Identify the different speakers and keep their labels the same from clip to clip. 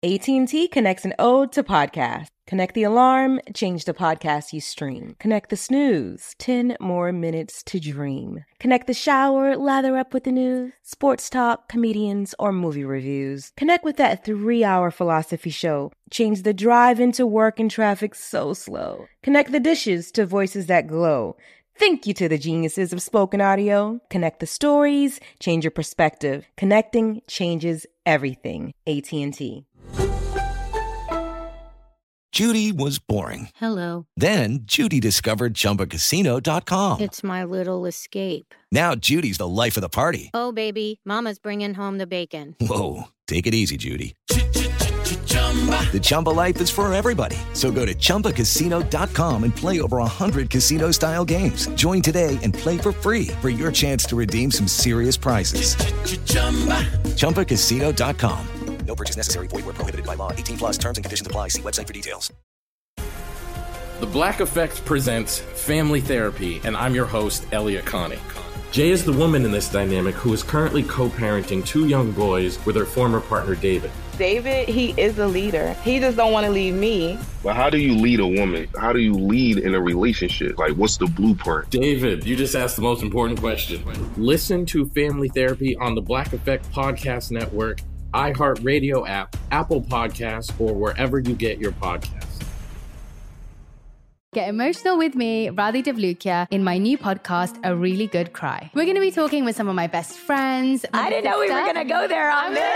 Speaker 1: AT&T connects an ode to podcasts. Connect the alarm, change the podcast you stream. Connect the snooze, 10 more minutes to dream. Connect the shower, lather up with the news, sports talk, comedians, or movie reviews. Connect with that 3-hour philosophy show. Change the drive into work and traffic so slow. Connect the dishes to voices that glow. Thank you to the geniuses of spoken audio. Connect the stories, change your perspective. Connecting changes everything. AT&T.
Speaker 2: Judy was boring.
Speaker 3: Hello.
Speaker 2: Then Judy discovered ChumbaCasino.com.
Speaker 3: It's my little escape.
Speaker 2: Now Judy's the life of the party.
Speaker 3: Oh, baby, mama's bringing home the bacon.
Speaker 2: Whoa, take it easy, Judy. The Chumba life is for everybody. So go to ChumbaCasino.com and play over 100 casino-style games. Join today and play for free for your chance to redeem some serious prizes. ChumbaCasino.com. No purchase necessary. Void where prohibited by law. 18 plus terms and conditions apply. See website for details.
Speaker 4: The Black Effect presents Family Therapy, and I'm your host, Elliot Connie. Jay is the woman in this dynamic who is currently co-parenting 2 young boys with her former partner, David.
Speaker 5: David, he is a leader. He just don't want to leave me.
Speaker 6: But how do you lead a woman? How do you lead in a relationship? Like, what's the blueprint?
Speaker 4: David, you just asked the most important question. Listen to Family Therapy on the Black Effect Podcast Network, iHeartRadio app, Apple Podcasts, or wherever you get your podcasts.
Speaker 7: Get emotional with me, Radhi Devlukia, in my new podcast, A Really Good Cry. We're going to be talking with some of my best friends.
Speaker 8: I didn't know we were going to go there on this.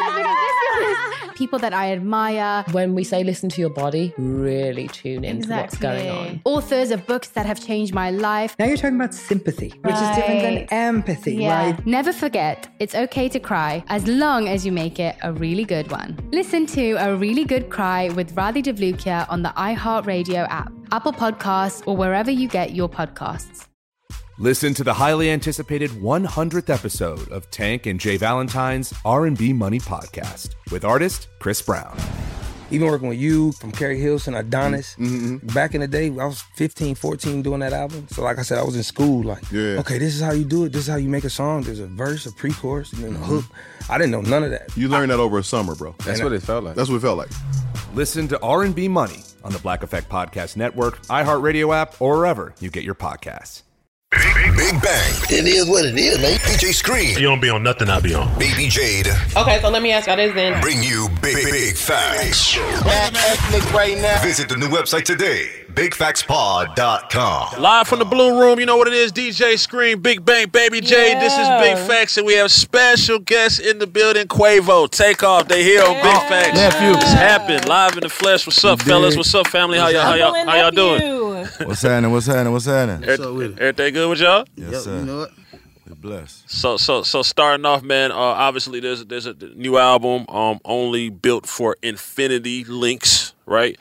Speaker 7: People that I admire.
Speaker 9: When we say listen to your body, really tune into what's going on.
Speaker 7: Authors of books that have changed my life.
Speaker 10: Now you're talking about sympathy, which is different than empathy, right?
Speaker 7: Never forget, it's okay to cry as long as you make it a really good one. Listen to A Really Good Cry with Radhi Devlukia on the iHeartRadio app, Apple Podcasts, or wherever you get your podcasts.
Speaker 11: Listen to the highly anticipated 100th episode of Tank and Jay Valentine's R&B Money Podcast with artist Chris Brown.
Speaker 12: Even working with you, from Carrie Hilson, Adonis, back in the day, I was 15, 14 doing that album. So like I said, I was in school like, okay, this is how you do it. This is how you make a song. There's a verse, a pre-chorus, and then a hook. I didn't know none of that.
Speaker 13: You learned that over a summer, bro.
Speaker 14: That's what it felt like.
Speaker 13: That's what it felt like.
Speaker 11: Listen to R&B Money on the Black Effect Podcast Network, iHeartRadio app, or wherever you get your podcasts.
Speaker 15: Big Bang. It is what it is, man. DJ Scream.
Speaker 16: You don't be on nothing, I be on.
Speaker 15: Baby Jade.
Speaker 5: Okay, so let me ask y'all this then.
Speaker 15: Bring you big facts.
Speaker 5: Ethnic right now.
Speaker 15: Visit the new website today, BigFactsPod.com.
Speaker 16: Live from the Blue Room, you know what it is, DJ Scream, Big Bang, Baby J. This is Big Facts, and we have special guests in the building. Quavo, Takeoff, they here on Big Facts.
Speaker 14: Nephew.
Speaker 16: It's happened, live in the flesh. What's up, fellas? What's up, family? How y'all doing?
Speaker 14: What's happening?
Speaker 16: Everything good with y'all?
Speaker 14: Yes, sir.
Speaker 17: You know what?
Speaker 14: We're blessed.
Speaker 16: So starting off, man, obviously there's a new album only built for infinity links, right?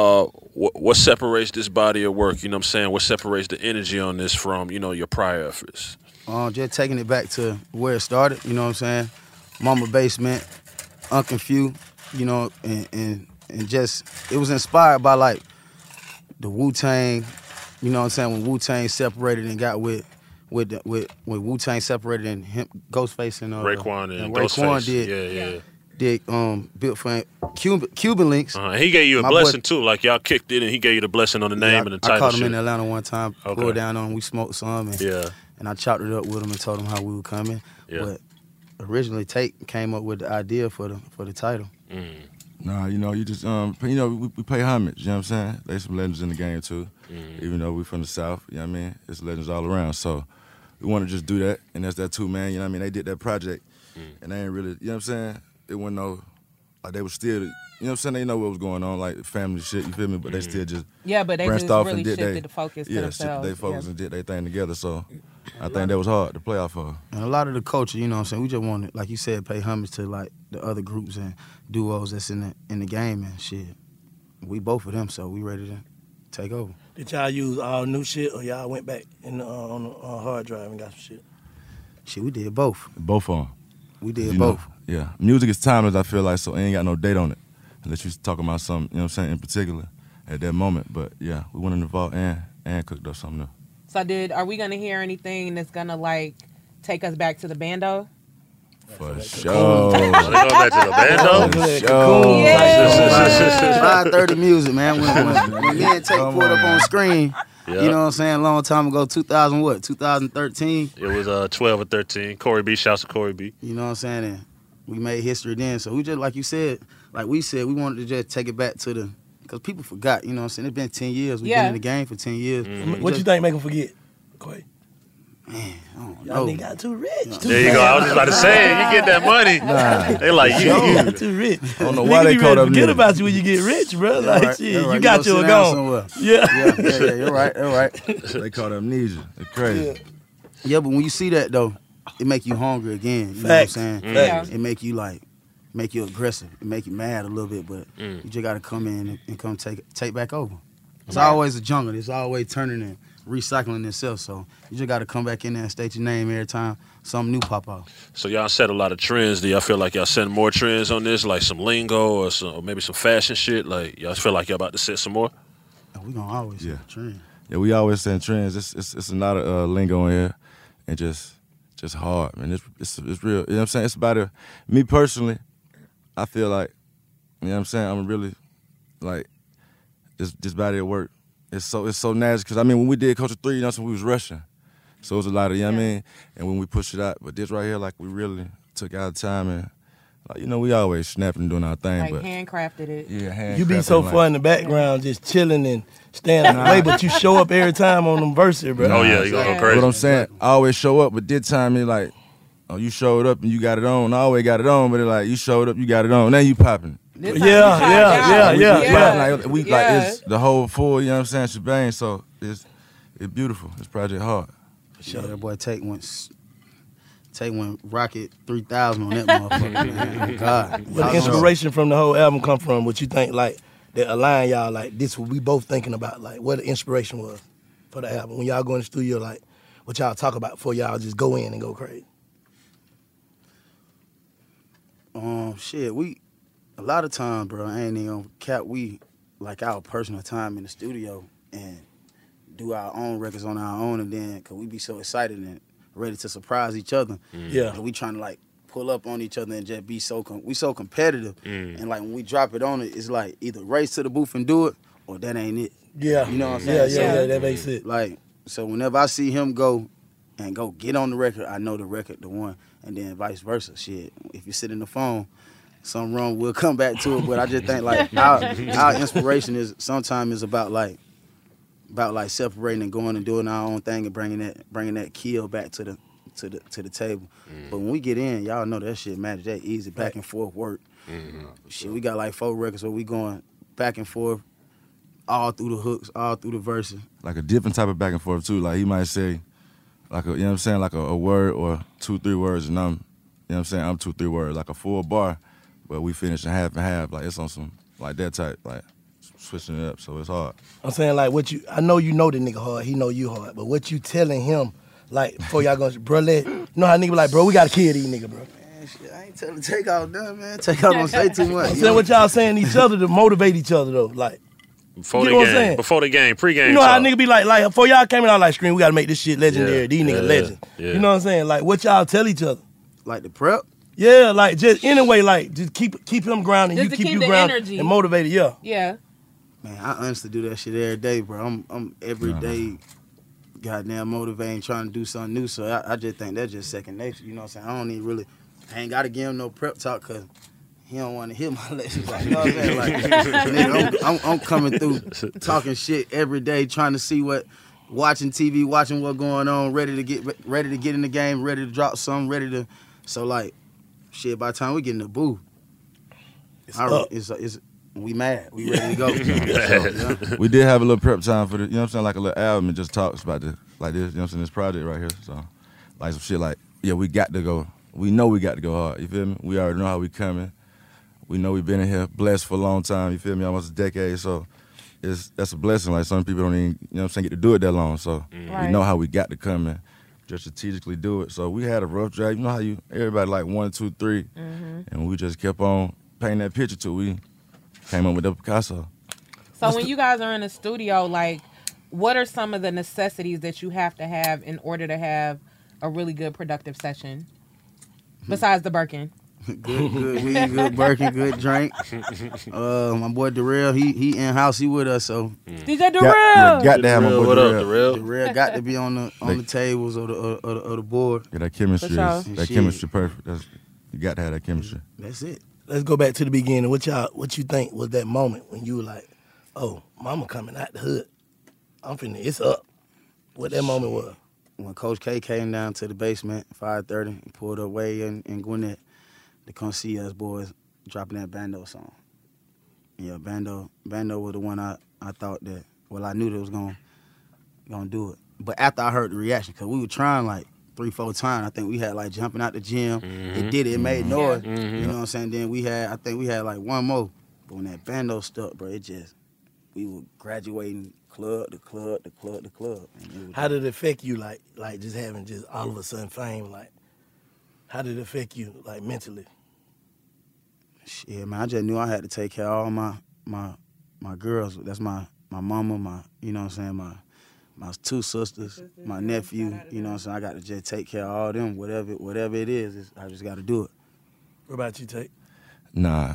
Speaker 16: What separates this body of work, you know what I'm saying? What separates the energy on this from, your prior efforts?
Speaker 17: Just taking it back to where it started, you know what I'm saying? Mama Basement, Uncle Few, and just, it was inspired by like the Wu-Tang, you know what I'm saying? When Wu-Tang separated and got with Wu-Tang separated and him, Ghostface and
Speaker 16: Raekwon and
Speaker 17: Raekwon
Speaker 16: Ghostface.
Speaker 17: did built for Cuban Links.
Speaker 16: He gave you a blessing too, like y'all kicked it and he gave you the blessing on the name and the title.
Speaker 17: I called him
Speaker 16: shit.
Speaker 17: in Atlanta one time, pulled down on him, we smoked some, and I chopped it up with him and told him how we were coming.
Speaker 16: Yeah.
Speaker 17: But originally Tate came up with the idea for the title.
Speaker 14: Nah, you just, we pay homage, you know what I'm saying? There's some legends in the game, too. Even though we from the South, you know what I mean? It's legends all around. So we want to just do that, and that's that too, man. You know what I mean? They did that project, and they ain't really, you know what I'm saying? It wasn't no, like they was still, you know what I'm saying? They know what was going on, like family shit, you feel me? But they still just
Speaker 5: but they
Speaker 14: branched
Speaker 5: just
Speaker 14: off
Speaker 5: really
Speaker 14: and did
Speaker 5: shifted the focus to themselves.
Speaker 14: Yeah, shifted their focus and did their thing together. So I think that was hard to play off of.
Speaker 17: And a lot of the culture, you know what I'm saying? We just wanted, like you said, pay homage to like the other groups and duos that's in the game and shit. We both of them, so we ready to take over.
Speaker 18: Did y'all use all new shit or y'all went back on the hard drive and got some shit?
Speaker 17: Shit, we did both.
Speaker 14: Both of them.
Speaker 17: We did both.
Speaker 14: Yeah. Music is timeless, I feel like, so it ain't got no date on it. Unless you're talking about something, you know what I'm saying, in particular at that moment. But yeah, we went in the vault and cooked up something new.
Speaker 5: So are we gonna hear anything that's gonna like take us back to the bando?
Speaker 14: For sure.
Speaker 16: They go back to the bando.
Speaker 14: For sure.
Speaker 17: Yeah. 5:30 music, man. When me and Tate pulled up on screen, you know what I'm saying, a long time ago, 2013?
Speaker 16: It was 12 or 13. Corey B. Shouts to Corey B.
Speaker 17: You know what I'm saying? And we made history then. So we just, like you said, like we said, we wanted to just take it back to the, because people forgot, you know what I'm saying? It's been 10 years. We've been in the game for 10 years.
Speaker 18: Mm-hmm. What you think make them forget, Quay?
Speaker 17: Man, I don't know.
Speaker 18: Y'all nigga got too rich.
Speaker 16: There you go. I was just about to say, you get that money. They like, you
Speaker 18: got too rich.
Speaker 14: I don't know why they called up.
Speaker 18: Forget about you when you get rich, bro. Like,
Speaker 17: right,
Speaker 18: shit,
Speaker 17: right.
Speaker 18: you got your gone.
Speaker 17: Yeah, you're right, you're right.
Speaker 14: They called amnesia. It's crazy.
Speaker 17: Yeah, but when you see that, though, it make you hungry again. You
Speaker 18: Facts.
Speaker 17: know what I'm saying?
Speaker 18: Facts.
Speaker 17: It make you, like, make you aggressive. It make you mad a little bit, but you just got to come in and come take back over. It's always a jungle. It's always turning and recycling itself, so you just got to come back in there and state your name every time something new pop out.
Speaker 16: So y'all set a lot of trends. Do y'all feel like y'all setting more trends on this, like some lingo or maybe some fashion shit? Like y'all feel like y'all about to set some more?
Speaker 17: We gonna always set a trend.
Speaker 14: Yeah, we always setting trends. It's a lot of lingo in here, and just hard, man. It's real. You know what I'm saying? It's about it. Me personally, I feel like, you know what I'm saying, I'm really like this body of work. It's so natural because I mean when we did Culture 3, you know, so we was rushing, so it was a lot of, you know what I mean, and when we pushed it out, but this right here, like we really took our time and, like, you know, we always snapping and doing our thing,
Speaker 8: like
Speaker 14: but
Speaker 8: handcrafted it.
Speaker 14: Yeah, handcrafted.
Speaker 18: You be so far in the background, just chilling and standing away, but you show up every time on them verses, bro.
Speaker 16: Oh yeah, you gonna go crazy.
Speaker 14: What I'm saying, I always show up, but this time it like, oh, you showed up and you got it on. I always got it on, but it like you showed up, you got it on. Now you popping.
Speaker 18: Yeah.
Speaker 14: Like it's the whole full, you know what I'm saying, shebang. So it's beautiful. It's Project Hard.
Speaker 17: Sure, that boy Tate went Rocket 3000 on that motherfucker. Man. God.
Speaker 18: Where the inspiration from the whole album come from? What you think, like, that align y'all, like, this what we both thinking about, like, what the inspiration was for the album? When y'all go in the studio, like, what y'all talk about before y'all just go in and go crazy?
Speaker 17: Shit, a lot of times, bro, I ain't even gonna cap, we like our personal time in the studio and do our own records on our own, and then, cause we be so excited and ready to surprise each other.
Speaker 18: Yeah.
Speaker 17: And we trying to like pull up on each other and just be we so competitive. And like when we drop it on it, it's like either race to the booth and do it, or that ain't it.
Speaker 18: Yeah.
Speaker 17: You know what I'm saying?
Speaker 18: Yeah, that makes it.
Speaker 17: Like, so whenever I see him go get on the record, I know the record, the one, and then vice versa. Shit, if you sit in the phone, something wrong, we'll come back to it. But I just think like our inspiration is sometimes about separating and going and doing our own thing and bringing that kill back to the table. But when we get in, y'all know that shit magic, that easy back and forth work. Shit, we got like 4 records where we going back and forth all through the hooks, all through the verses.
Speaker 14: Like a different type of back and forth too. Like he might say, like you know what I'm saying, like a word or 2-3 words, and I'm, you know what I'm saying, I'm 2-3 words, like a full bar, but we finish in half and half. Like it's on some like that type, like switching it up. So it's hard.
Speaker 18: I'm saying like I know you know the nigga hard, he know you hard, but what you telling him, like before y'all going, bro, you know how nigga be like, bro, we gotta kill these nigga, bro.
Speaker 17: Man, shit, I ain't telling Takeoff done, man. Takeoff don't say too much.
Speaker 18: I'm saying what y'all saying to each other to motivate each other though, like.
Speaker 16: Before the game, pre-game.
Speaker 18: You know
Speaker 16: talk.
Speaker 18: how nigga be like before y'all came in, I like, Scream, we gotta make this shit legendary. These niggas legend.
Speaker 16: Yeah.
Speaker 18: You know what I'm saying? Like what y'all tell each other?
Speaker 17: Like the prep?
Speaker 18: Yeah, like just anyway, like just keep him grounded,
Speaker 8: just
Speaker 18: you
Speaker 8: to
Speaker 18: keep you
Speaker 8: the
Speaker 18: grounded
Speaker 8: energy.
Speaker 18: and motivated. Yeah.
Speaker 8: Yeah.
Speaker 17: Man, I honestly do that shit every day, bro. I'm every day goddamn motivating, trying to do something new. So I just think that's just second nature. You know what I'm saying? I don't even really, I ain't got to give him no prep talk because he don't want to hear my lessons. Like, you know what I'm saying? Like, nigga, I'm coming through talking shit every day, trying to see watching TV, watching what's going on, ready to get in the game, ready to drop something, so like, shit, by the time we get in the booth, we mad. We ready to go. So,
Speaker 14: we did have a little prep time for the, you know what I'm saying, like a little album and just talks about this, like this, you know what I'm saying, this project right here. So, like some shit like, yeah, we got to go. We know we got to go hard, you feel me? We already know how we coming. We know we've been in here blessed for a long time, you feel me, almost a decade, so that's a blessing. Like some people don't even, you know what I'm saying, get to do it that long, so we know how we got to come in, just strategically do it. So we had a rough drive, you know how everybody like 1, 2, 3, and we just kept on painting that picture till we came up with the Picasso.
Speaker 8: So when you guys are in the studio, like, what are some of the necessities that you have to have in order to have a really good productive session? Besides the Birkin.
Speaker 17: Good weed, good Birkin, good drink. My boy Darrell, he in house, he with us, so
Speaker 8: DJ Darrell.
Speaker 14: Got to have my boy
Speaker 16: What up,
Speaker 14: Darrell.
Speaker 17: Darrell got to be on the tables or the board.
Speaker 14: Yeah, that chemistry
Speaker 8: For
Speaker 14: is chemistry perfect. You got to have that chemistry.
Speaker 17: That's it.
Speaker 18: Let's go back to the beginning. What you think was that moment when you were like, oh, mama coming out the hood. It's up. What that moment was?
Speaker 17: When Coach K came down to the basement, 5:30, he pulled up Way and Gwinnett to come see us boys dropping that Bando song. Yeah, Bando was the one I thought that, well, I knew that was gonna do it. But after I heard the reaction, because we were trying like 3-4 times, I think we had like jumping out the gym. It did it, made noise. You know what I'm saying? Then I think we had like one more. But when that Bando stuck, bro, we were graduating club to club to club to club.
Speaker 18: How did it affect you, like just having just all of a sudden fame? Like, how did it affect you, like mentally?
Speaker 17: Shit, man, I just knew I had to take care of all my girls. That's my mama, you know what I'm saying, my 2 sisters, my nephew, you know what I'm saying. I got to just take care of all them, whatever it is, I just got to do it.
Speaker 18: What about you, Tate?
Speaker 14: Nah,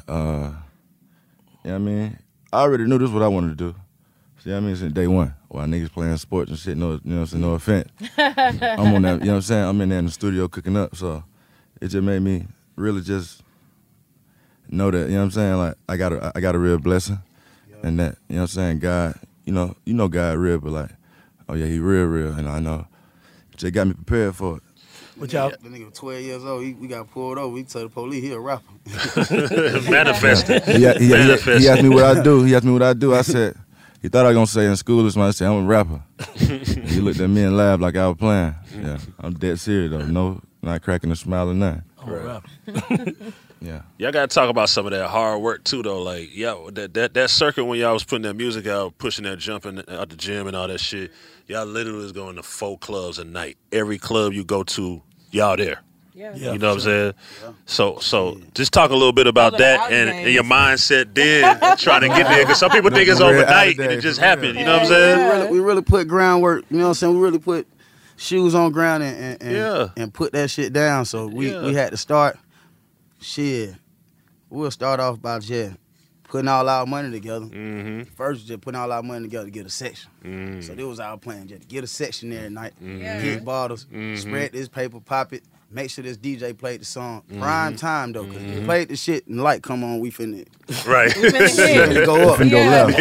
Speaker 14: I mean, I already knew this is what I wanted to do. See what I mean? Since day one. While niggas playing sports and shit, no, you know what I'm saying, no offense. I'm on that, you know what I'm saying? I'm in there in the studio cooking up, so it just made me really just know that, you know what I'm saying, like I got a real blessing. And that, you know what I'm saying, God, you know God real, but like, oh yeah, he real, and I know. Just got me prepared for it.
Speaker 17: What y'all? The nigga 12 years old, we got pulled over. We told the police he a rapper.
Speaker 16: Manifested.
Speaker 14: He asked me what I do. I said, he thought I was going to say in school this month, I said, I'm a rapper. He looked at me and laughed like I was playing. Yeah, I'm dead serious though. No, not cracking a smile or nothing.
Speaker 18: Right.
Speaker 14: Yeah.
Speaker 16: Y'all got to talk about some of that hard work too, though. Like, that circuit when y'all was putting that music out, pushing that, jumping out the gym and all that shit. Y'all literally was going to 4 clubs a night. Every club you go to, y'all there.
Speaker 8: Yeah.
Speaker 16: You know what I'm saying? Yeah. So just talk a little bit about that and your mindset then, trying to get there. Because some people think it's overnight and it just happened. You know what I'm saying?
Speaker 17: We really put groundwork. You know what I'm saying? We really put shoes on ground and put that shit down. So we had to start. Shit, we'll start off by just putting all our money together. First, just putting all our money together to get a section. So that was our plan, just to get a section every night, get bottles, spread this paper, pop it, make sure this DJ played the song. Prime time, though, because if he played the shit and light come on, we finna...
Speaker 16: Right.
Speaker 17: We finna go up.
Speaker 14: Go left.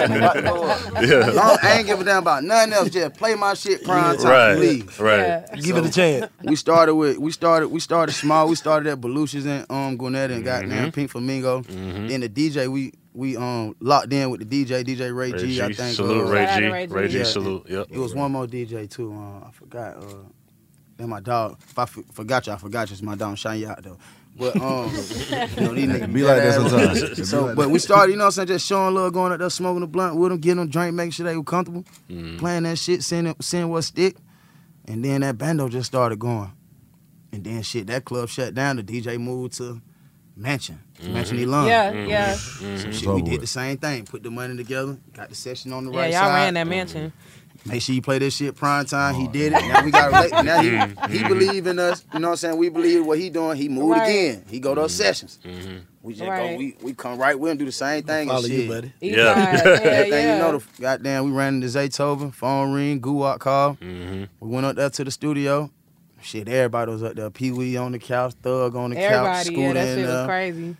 Speaker 17: I ain't give a damn about nothing else, just play my shit prime time, leave.
Speaker 16: Right.
Speaker 18: Give it a chance.
Speaker 17: We started small. We started at Belush's and Gwinnett and goddamn Pink Flamingo. Then the DJ, we locked in with the DJ Ray G, I think.
Speaker 16: Salute Ray G, salute. Yep.
Speaker 17: It was one more DJ too. I forgot. Then my dog. If I forgot you. It's my dog. Shine you out though. But these niggas
Speaker 14: be like that sometimes.
Speaker 17: So, but we started, you know what I'm saying, just showing love, going up there, smoking a blunt with them, getting them drink, making sure they were comfortable, playing that shit, seeing what stick, and then that Bando just started going, and then shit, that club shut down. The DJ moved to Mansion Elon.
Speaker 8: Yeah.
Speaker 17: So shit, we did the same thing, put the money together, got the session on the right side.
Speaker 8: Yeah, y'all ran that Mansion.
Speaker 17: Make sure you play this shit prime time. He did it. Now we got now he believe in us. You know what I'm saying? We believe what he doing. He moved again. He go to those sessions. We just go. We come right with him, do the same thing and shit.
Speaker 18: You, buddy.
Speaker 17: Everything you know. Goddamn, we ran into Zaytoven. Phone ring. Guwak call. We went up there to the studio. Shit, everybody was up there. Pee Wee on the couch. Thug on the couch. Scooter
Speaker 8: that shit was crazy.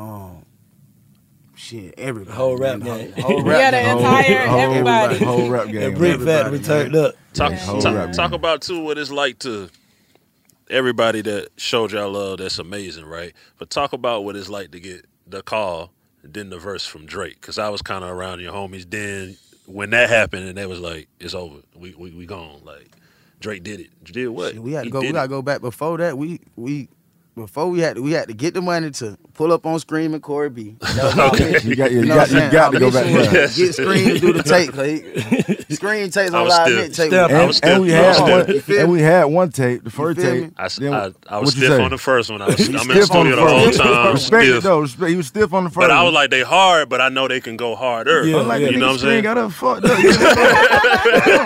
Speaker 17: Shit, everybody.
Speaker 18: Whole rap game.
Speaker 8: The entire everybody.
Speaker 14: Whole rap game.
Speaker 18: The Brick Factory turned up.
Speaker 16: Talk about, too, what it's like to everybody that showed y'all love. That's amazing, right? But talk about what it's like to get the call and then the verse from Drake. Because I was kind of around your homies then when that happened and they was like, it's over. We gone. Like, Drake did it. Did what?
Speaker 17: Shit, we had to go. We got to go back. Before that, Before we had to get the money to pull up on Scream and Corey B.
Speaker 14: You got to go back there.
Speaker 17: Get Scream to do the tape. Scream tapes on live net tape.
Speaker 14: And we had one tape, the first tape.
Speaker 16: I was stiff on the first one. I'm in the studio the whole time.
Speaker 14: Respect it though. He was stiff on the first one.
Speaker 16: But I was like, they hard, but I know they can go harder. You know what I'm saying?
Speaker 14: Got up fucked up.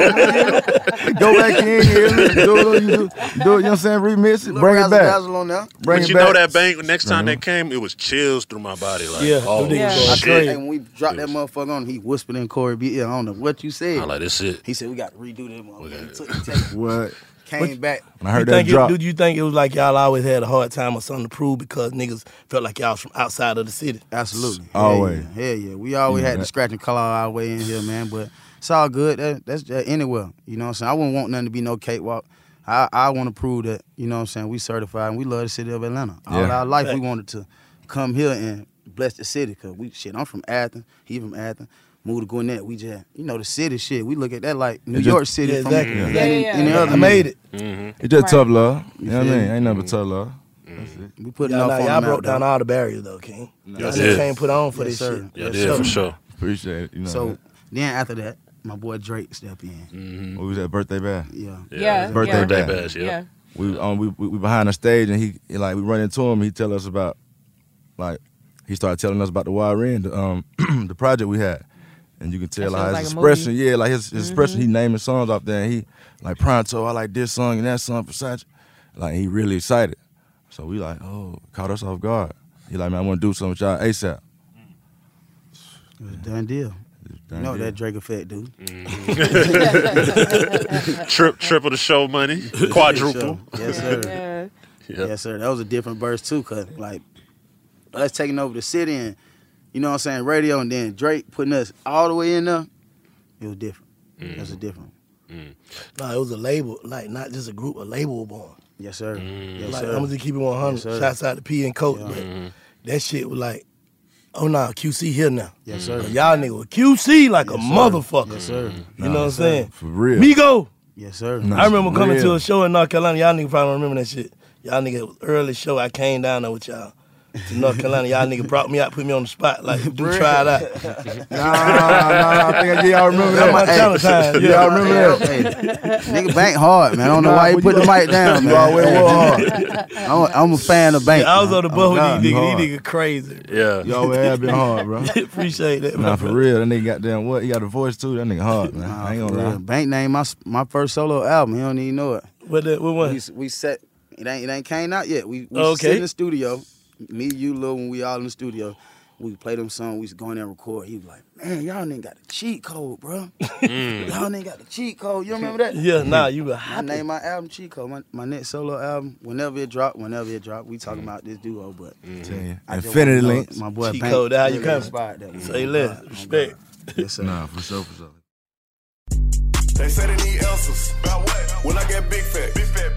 Speaker 14: Go back in here, do it, you know what I'm saying? Remix it, bring it back. Bring
Speaker 16: But
Speaker 14: it
Speaker 16: you know
Speaker 14: back.
Speaker 16: that bang, next time they came, it was chills through my body. Like, oh,
Speaker 17: Hey,
Speaker 16: shit.
Speaker 17: when we dropped that motherfucker on, he whispered in Corey B. I don't know what you said.
Speaker 16: I like this shit.
Speaker 17: He said we got to redo that motherfucker. He took the tape.
Speaker 14: What?
Speaker 17: Came back.
Speaker 14: I heard that drop.
Speaker 18: Did you think it was like y'all always had a hard time or something to prove because niggas felt like y'all was from outside of the city?
Speaker 17: Absolutely.
Speaker 14: Always.
Speaker 17: Hell yeah. We always had to scratch and claw our way in here, man. But it's all good. That's anywhere. You know what I'm saying? I wouldn't want nothing to be no cakewalk. I want to prove that, you know what I'm saying, we certified and we love the city of Atlanta. All our life we wanted to come here and bless the city because I'm from Athens, he from Athens, moved to Gwinnett. We just, the city shit. We look at that like New York City.
Speaker 18: Yeah,
Speaker 17: from
Speaker 18: exactly.
Speaker 17: any other.
Speaker 18: I made it.
Speaker 14: It's just tough love. You know what I mean? Ain't nothing but tough love.
Speaker 17: We put it
Speaker 18: Y'all broke down all the barriers though, King. Y'all came put on for this shit.
Speaker 16: Yeah, did for sure.
Speaker 14: Appreciate it.
Speaker 17: So then after that, my boy Drake stepped in.
Speaker 14: We was at Birthday Bash.
Speaker 17: Birthday
Speaker 14: Bash.
Speaker 8: Yeah.
Speaker 14: We behind the stage and he we run into him. He tell us about he started telling us about the YRN, the project we had, and you can tell how his expression, his expression. He naming songs off there. And he like Pronto, I like this song and that song for Versace. Like he really excited. So we like, caught us off guard. He like, man, I want to do something with y'all ASAP.
Speaker 17: It was a done deal. You know what that Drake effect, dude.
Speaker 16: Triple the show money, quadruple.
Speaker 17: Yes, sir. Yes, sir. That was a different burst too, cause like us taking over the city and radio, and then Drake putting us all the way in there. It was different. It was a different.
Speaker 18: No, it was a label, like not just a group, a label born.
Speaker 17: Yes, sir. Yes,
Speaker 18: like
Speaker 17: sir.
Speaker 18: I'm just keep it 100.
Speaker 17: Yes,
Speaker 18: Shouts out to P and Coach. But that shit was like, oh nah, QC here now.
Speaker 17: Yes, sir.
Speaker 18: Y'all nigga with QC like a motherfucker.
Speaker 17: Yes, sir.
Speaker 18: You know what I'm saying?
Speaker 14: For real.
Speaker 18: Migo.
Speaker 17: Yes, sir.
Speaker 18: I remember coming to a show in North Carolina. Y'all nigga probably don't remember that shit. Y'all nigga, early show, I came down there with y'all to North Carolina. Y'all nigga brought me out, put me on the spot, like, try it out.
Speaker 14: Nah, I think y'all remember that.
Speaker 18: My channel time.
Speaker 14: Yeah, I remember that.
Speaker 17: Hey, nigga, Bank hard, man. I don't know why he put the mic down, man.
Speaker 14: You always were hard.
Speaker 17: I'm a fan of Bank.
Speaker 18: I was on the bus with these niggas. These niggas crazy.
Speaker 16: Yeah.
Speaker 14: You always have been hard, bro.
Speaker 18: Appreciate that,
Speaker 14: Nah, for real. That nigga goddamn what? He got a voice too. That nigga hard, man. I ain't gonna lie.
Speaker 17: Bank named my first solo album. He don't even know it.
Speaker 18: What one?
Speaker 17: We set. It ain't came out yet. We sit in the studio. Me, you, Lil, when we all in the studio, we play them songs. We used to go in there and record. He was like, man, y'all nigga got the cheat code, bro. Y'all nigga got the cheat code. You remember that?
Speaker 18: Yeah, nah, you were
Speaker 17: I
Speaker 18: happy.
Speaker 17: named my album Cheat Code. My next solo album, whenever it drop. We talking about this duo, but
Speaker 14: Infinity Links.
Speaker 17: My boy
Speaker 18: Cheat
Speaker 17: Bank
Speaker 18: code, how you
Speaker 17: really
Speaker 18: come?
Speaker 17: inspired that.
Speaker 18: Say less, respect.
Speaker 17: Yes, sir.
Speaker 14: Nah, for sure.
Speaker 13: They say they need Elsas. About what? When I get big fat.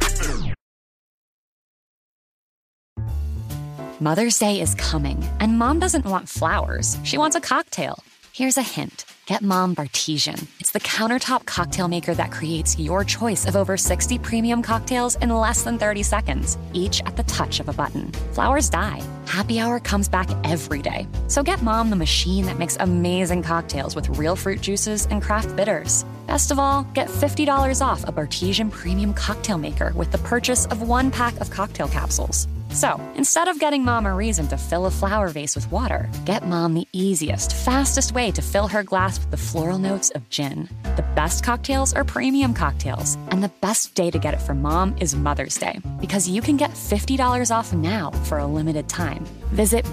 Speaker 19: Mother's Day is coming, and Mom doesn't want flowers. She wants a cocktail. Here's a hint. Get Mom Bartesian. It's the countertop cocktail maker that creates your choice of over 60 premium cocktails in less than 30 seconds, each at the touch of a button. Flowers die. Happy Hour comes back every day. So get Mom the machine that makes amazing cocktails with real fruit juices and craft bitters. Best of all, get $50 off a Bartesian premium cocktail maker with the purchase of 1 pack of cocktail capsules. So, instead of getting Mom a reason to fill a flower vase with water, get Mom the easiest, fastest way to fill her glass with the floral notes of gin. The best cocktails are premium cocktails, and the best day to get it for Mom is Mother's Day, because you can get $50 off now for a limited time. Visit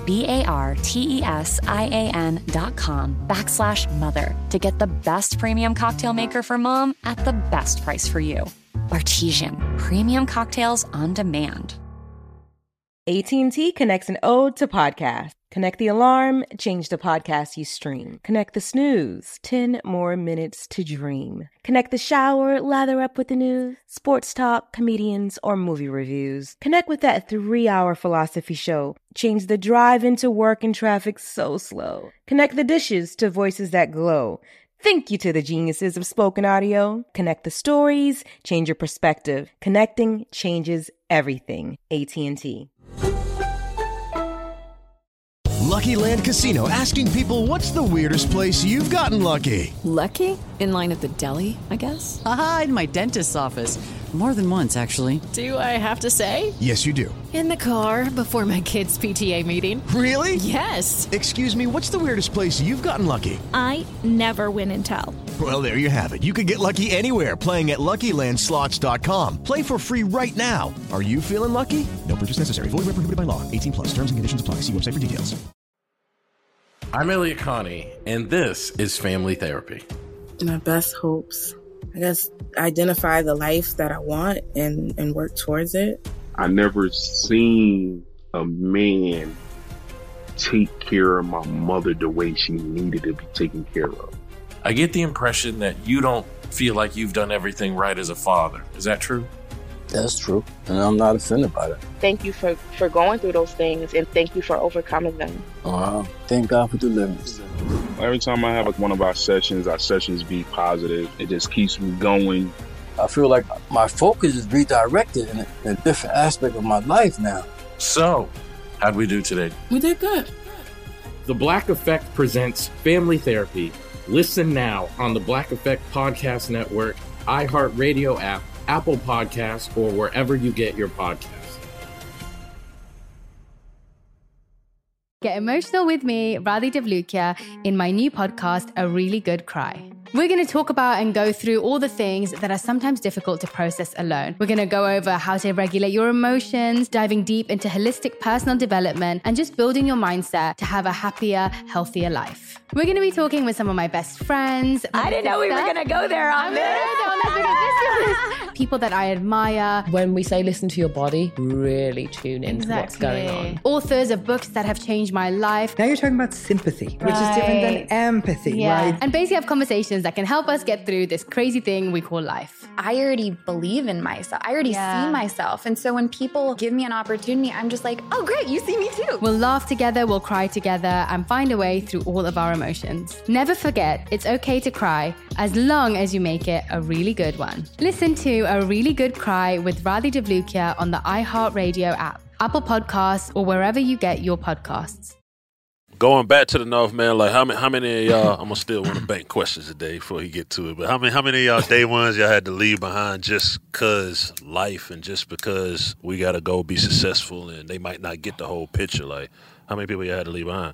Speaker 19: BARTESIAN.com/mother to get the best premium cocktail maker for Mom at the best price for you. Bartesian, premium cocktails on demand.
Speaker 1: AT&T connects an ode to podcast. Connect the alarm, change the podcast you stream. Connect the snooze, 10 more minutes to dream. Connect the shower, lather up with the news, sports talk, comedians, or movie reviews. Connect with that 3-hour philosophy show. Change the drive into work and traffic so slow. Connect the dishes to voices that glow. Thank you to the geniuses of spoken audio. Connect the stories, change your perspective. Connecting changes everything. AT&T.
Speaker 20: Lucky Land Casino, asking people, what's the weirdest place you've gotten lucky?
Speaker 21: Lucky? In line at the deli, I guess?
Speaker 22: Aha, in my dentist's office.
Speaker 21: More than once, actually.
Speaker 22: Do I have to say?
Speaker 20: Yes, you do.
Speaker 22: In the car before my kids' PTA meeting.
Speaker 20: Really?
Speaker 22: Yes.
Speaker 20: Excuse me, what's the weirdest place you've gotten lucky?
Speaker 22: I never win and tell.
Speaker 20: Well, there you have it. You can get lucky anywhere, playing at LuckyLandSlots.com. Play for free right now. Are you feeling lucky? No purchase necessary. Void where prohibited by law. 18+. Terms and conditions apply. See website for details.
Speaker 4: I'm Elliot Connie, and this is Family Therapy.
Speaker 23: My best hopes, I guess, identify the life that I want and work towards it.
Speaker 6: I never seen a man take care of my mother the way she needed to be taken care of.
Speaker 4: I get the impression that you don't feel like you've done everything right as a father. Is that true?
Speaker 17: That's true, and I'm not offended by that.
Speaker 5: Thank you for going through those things, and thank you for overcoming them.
Speaker 17: Thank God for deliverance.
Speaker 6: Every time I have one of our sessions be positive. It just keeps me going.
Speaker 17: I feel like my focus is redirected in a different aspect of my life now.
Speaker 4: So, how'd we do today?
Speaker 23: We did good.
Speaker 4: The Black Effect presents Family Therapy. Listen now on the Black Effect Podcast Network, iHeartRadio app, Apple Podcasts, or wherever you get your podcasts.
Speaker 7: Get emotional with me, Radhi Devlukia, in my new podcast, A Really Good Cry. We're going to talk about and go through all the things that are sometimes difficult to process alone. We're going to go over how to regulate your emotions, diving deep into holistic personal development, and just building your mindset to have a happier, healthier life. We're going to be talking with some of my best friends.
Speaker 22: I didn't know we were going to go there on this.
Speaker 7: People that I admire.
Speaker 9: When we say listen to your body, really tune into what's going on.
Speaker 7: Authors of books that have changed my life.
Speaker 10: Now you're talking about sympathy, which is different than empathy, right?
Speaker 7: And basically have conversations that can help us get through this crazy thing we call life.
Speaker 24: I already believe in myself. I already see myself. And so when people give me an opportunity, I'm just like, oh, great, you see me too.
Speaker 7: We'll laugh together, we'll cry together, and find a way through all of our emotions. Never forget, it's okay to cry, as long as you make it a really good one. Listen to A Really Good Cry with Radhi Devlukia on the iHeartRadio app, Apple Podcasts, or wherever you get your podcasts.
Speaker 16: Going back to the North, man, like how many of y'all, I'm going to still want to bank questions today before he get to it, but how many of y'all day ones y'all had to leave behind just because life and just because we got to go be successful and they might not get the whole picture? Like, how many people y'all had to leave behind?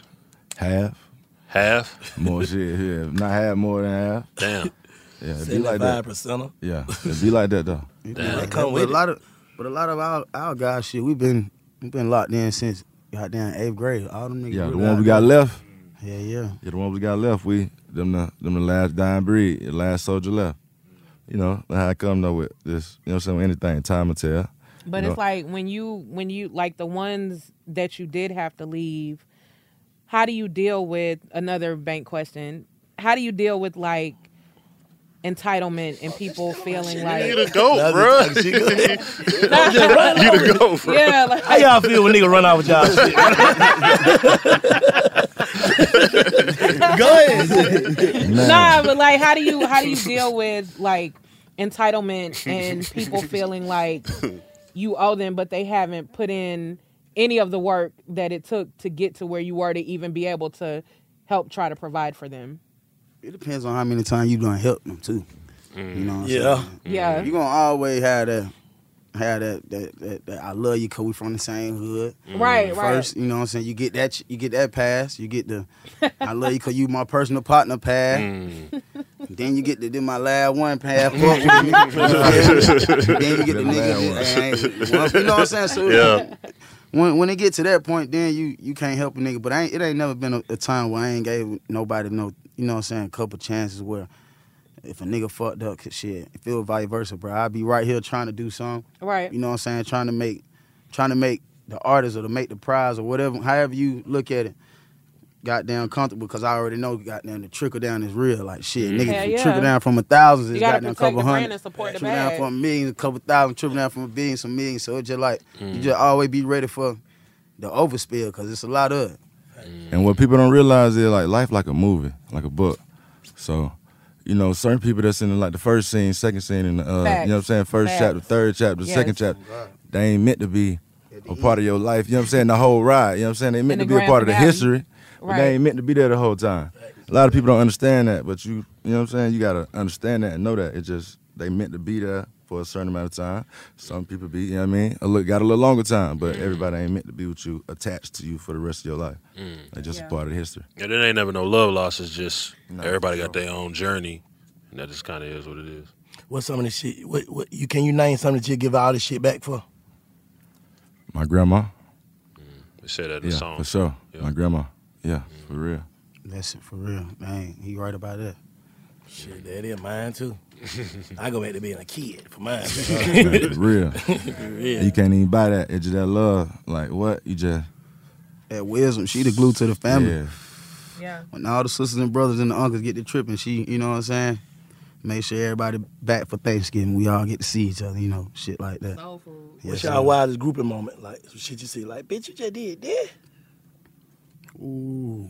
Speaker 16: Half?
Speaker 14: More shit, yeah. Not half, more than half.
Speaker 16: Damn.
Speaker 14: Yeah, it'd be like that.
Speaker 18: 75%.
Speaker 14: Yeah, it'd be like that, though.
Speaker 17: Damn. But a lot of our guys, shit, we've been locked in since goddamn 8th grade. All them niggas.
Speaker 14: Yeah, the ones we got left.
Speaker 17: Yeah.
Speaker 14: Yeah, the ones we got left, them the last dying breed, the last soldier left. You know, how I come though with this, you know what I'm saying, anything, time will tell.
Speaker 8: But it's like when you like the ones that you did have to leave, how do you deal with, another bank question, how do you deal with like entitlement and people feeling like
Speaker 16: you the GOAT, bro. You the GOAT, bro.
Speaker 8: Yeah, like,
Speaker 18: how y'all feel when nigga run out with y'all shit? Go ahead.
Speaker 8: Nah, but like how do you deal with like entitlement and people feeling like you owe them but they haven't put in any of the work that it took to get to where you were to even be able to help try to provide for them?
Speaker 17: It depends on how many times you gonna help them too. You know what I'm saying?
Speaker 8: Yeah.
Speaker 17: You gonna always have that I love you because we from the same hood.
Speaker 8: Right.
Speaker 17: First, you know what I'm saying, you get that pass, you get the I love you because you my personal partner pass. Then you get the my last one pass. Then you get the nigga. You know what I'm saying? So
Speaker 16: yeah.
Speaker 17: When it get to that point, then you can't help a nigga. But it ain't never been a time where I ain't gave nobody no, you know what I'm saying, a couple chances where if a nigga fucked up, shit, it feel vice versa, bro. I'd be right here trying to do something.
Speaker 8: Right.
Speaker 17: You know what I'm saying? Trying to make the artist or to make the prize or whatever, however you look at it, goddamn comfortable, because I already know goddamn the trickle down is real. Like shit, niggas trickle down from 1,000 is goddamn a couple hundred. Trickle down from a million, a couple thousand, trickle down from a billion, some millions. So it's just like you just always be ready for the overspill because it's a lot of it.
Speaker 14: And what people don't realize is like life like a movie, like a book. So, you know, certain people that's in like the first scene, second scene, and you know what I'm saying, first chapter, third chapter, second chapter, they ain't meant to be a part of your life. You know what I'm saying? The whole ride. You know what I'm saying? They meant to be a part of the history, but they ain't meant to be there the whole time. A lot of people don't understand that, but you know what I'm saying? You gotta understand that and know that. It's just they meant to be there for a certain amount of time. Some people be, you know what I mean, got a little longer time, but everybody ain't meant to be with you, attached to you for the rest of your life. That's just a part of the history.
Speaker 16: And it ain't never no love loss. It's just everybody got their own journey, and that just kind of is what it is.
Speaker 18: What's some of the shit? Can you name something that you give all this shit back for?
Speaker 14: My grandma.
Speaker 16: They say that in the song.
Speaker 14: For sure. Yeah. My grandma. Yeah, for real.
Speaker 17: That's it, for real. Man, he right about that.
Speaker 18: Shit, that is mine too. I go back to being a kid for mine.
Speaker 14: Real.
Speaker 18: Yeah.
Speaker 14: You can't even buy that. It's just that love. Like, what? You just...
Speaker 17: That wisdom, she the glue to the family.
Speaker 8: Yeah.
Speaker 17: When all the sisters and brothers and the uncles get the trip and she, you know what I'm saying? Make sure everybody back for Thanksgiving. We all get to see each other, you know, shit like that.
Speaker 8: Soul food.
Speaker 18: What's y'all wildest grouping moment? Like, some shit you see, like, bitch, you just did that?
Speaker 17: Ooh.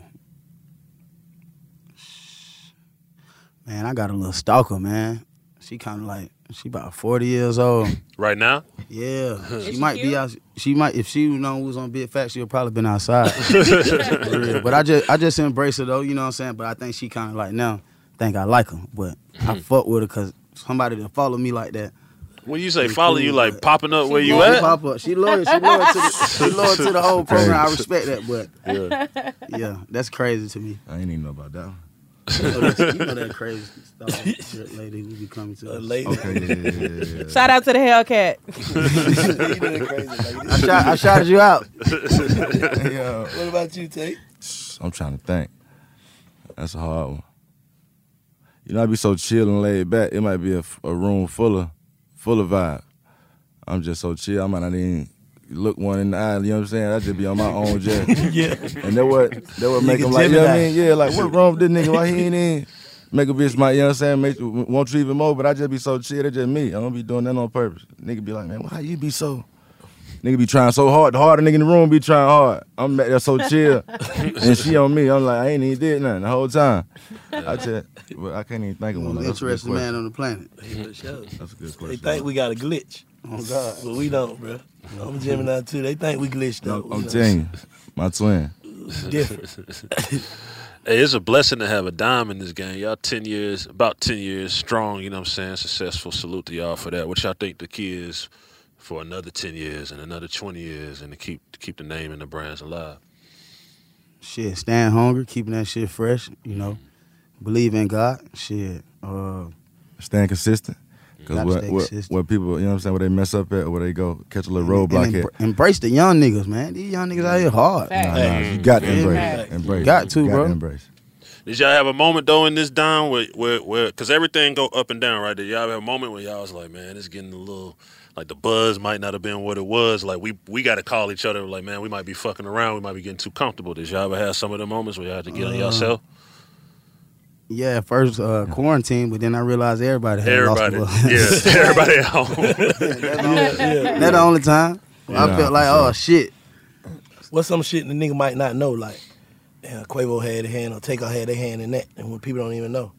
Speaker 17: Man, I got a little stalker, man. She kind of like, she about 40 years old.
Speaker 16: Right now?
Speaker 17: Yeah. She might be out. She might, if she was on Big Fat, she'll probably been outside. For real. But I just embrace her though, you know what I'm saying? But I think she kind of like now think I like her. But I fuck with her because somebody that follow me like that.
Speaker 16: When you say follow, you like popping up where you
Speaker 17: She
Speaker 16: at?
Speaker 17: pop up. She loyal to the whole program. I respect that, but yeah, that's crazy to me.
Speaker 14: I ain't even know about that one.
Speaker 17: You know that crazy lady who be coming to us.
Speaker 18: Lady.
Speaker 14: Okay, yeah.
Speaker 8: Shout out to the Hellcat.
Speaker 17: I shouted you out.
Speaker 14: Yeah.
Speaker 18: What about you, Tate?
Speaker 14: I'm trying to think. That's a hard one. You know, I be so chill and laid back. It might be a room full of vibe. I'm just so chill. I might not even look one in the eye. You know what I'm saying? I just be on my own jet.
Speaker 18: Yeah.
Speaker 14: And that what make him like, you know what I mean? Yeah, like what wrong with this nigga? Why he ain't in? Make a bitch might, you know what I'm saying? Make want you even more, but I just be so chill. That's just me. I don't be doing that on purpose. Nigga be like, man, why you be so? Nigga be trying so hard. The harder nigga in the room be trying hard. I'm back there so chill. And she on me. I'm like, I ain't even did nothing the whole time. I can't even think of one.
Speaker 17: Most interesting man on the planet.
Speaker 14: That's a good question.
Speaker 18: They think we got a glitch.
Speaker 17: Oh, God.
Speaker 18: But we don't, bro. I'm a Gemini, too. They think we glitched, though.
Speaker 14: I'm telling you, my twin.
Speaker 18: Different.
Speaker 16: Hey, it's a blessing to have a dime in this game. Y'all about 10 years strong, you know what I'm saying, successful. Salute to y'all for that. What y'all think the key is for another 10 years and another 20 years and to keep the name and the brands alive?
Speaker 17: Shit, staying hungry, keeping that shit fresh, you know. Believe in God, shit.
Speaker 14: Staying consistent. Because what people, you know what I'm saying, where they mess up at or where they go catch a little roadblock at.
Speaker 17: Embrace the young niggas, man. These young niggas out here hard.
Speaker 14: Nah, you got to embrace.
Speaker 17: Got to, bro.
Speaker 14: Embrace.
Speaker 16: Did y'all have a moment though in this down where because everything go up and down, right? Did y'all have a moment where y'all was like, man, it's getting a little, like the buzz might not have been what it was. Like we got to call each other, like, man, we might be fucking around. We might be getting too comfortable. Did y'all ever have some of the moments where y'all had to get on yourself?
Speaker 17: Yeah, first quarantine, but then I realized everybody had lost the buzz.
Speaker 16: Yeah, everybody at home.
Speaker 17: That's the only time. I felt like, oh, shit.
Speaker 18: What's some shit the nigga might not know, like, damn, Quavo had a hand or Takeoff had a hand in that, and when people don't even know?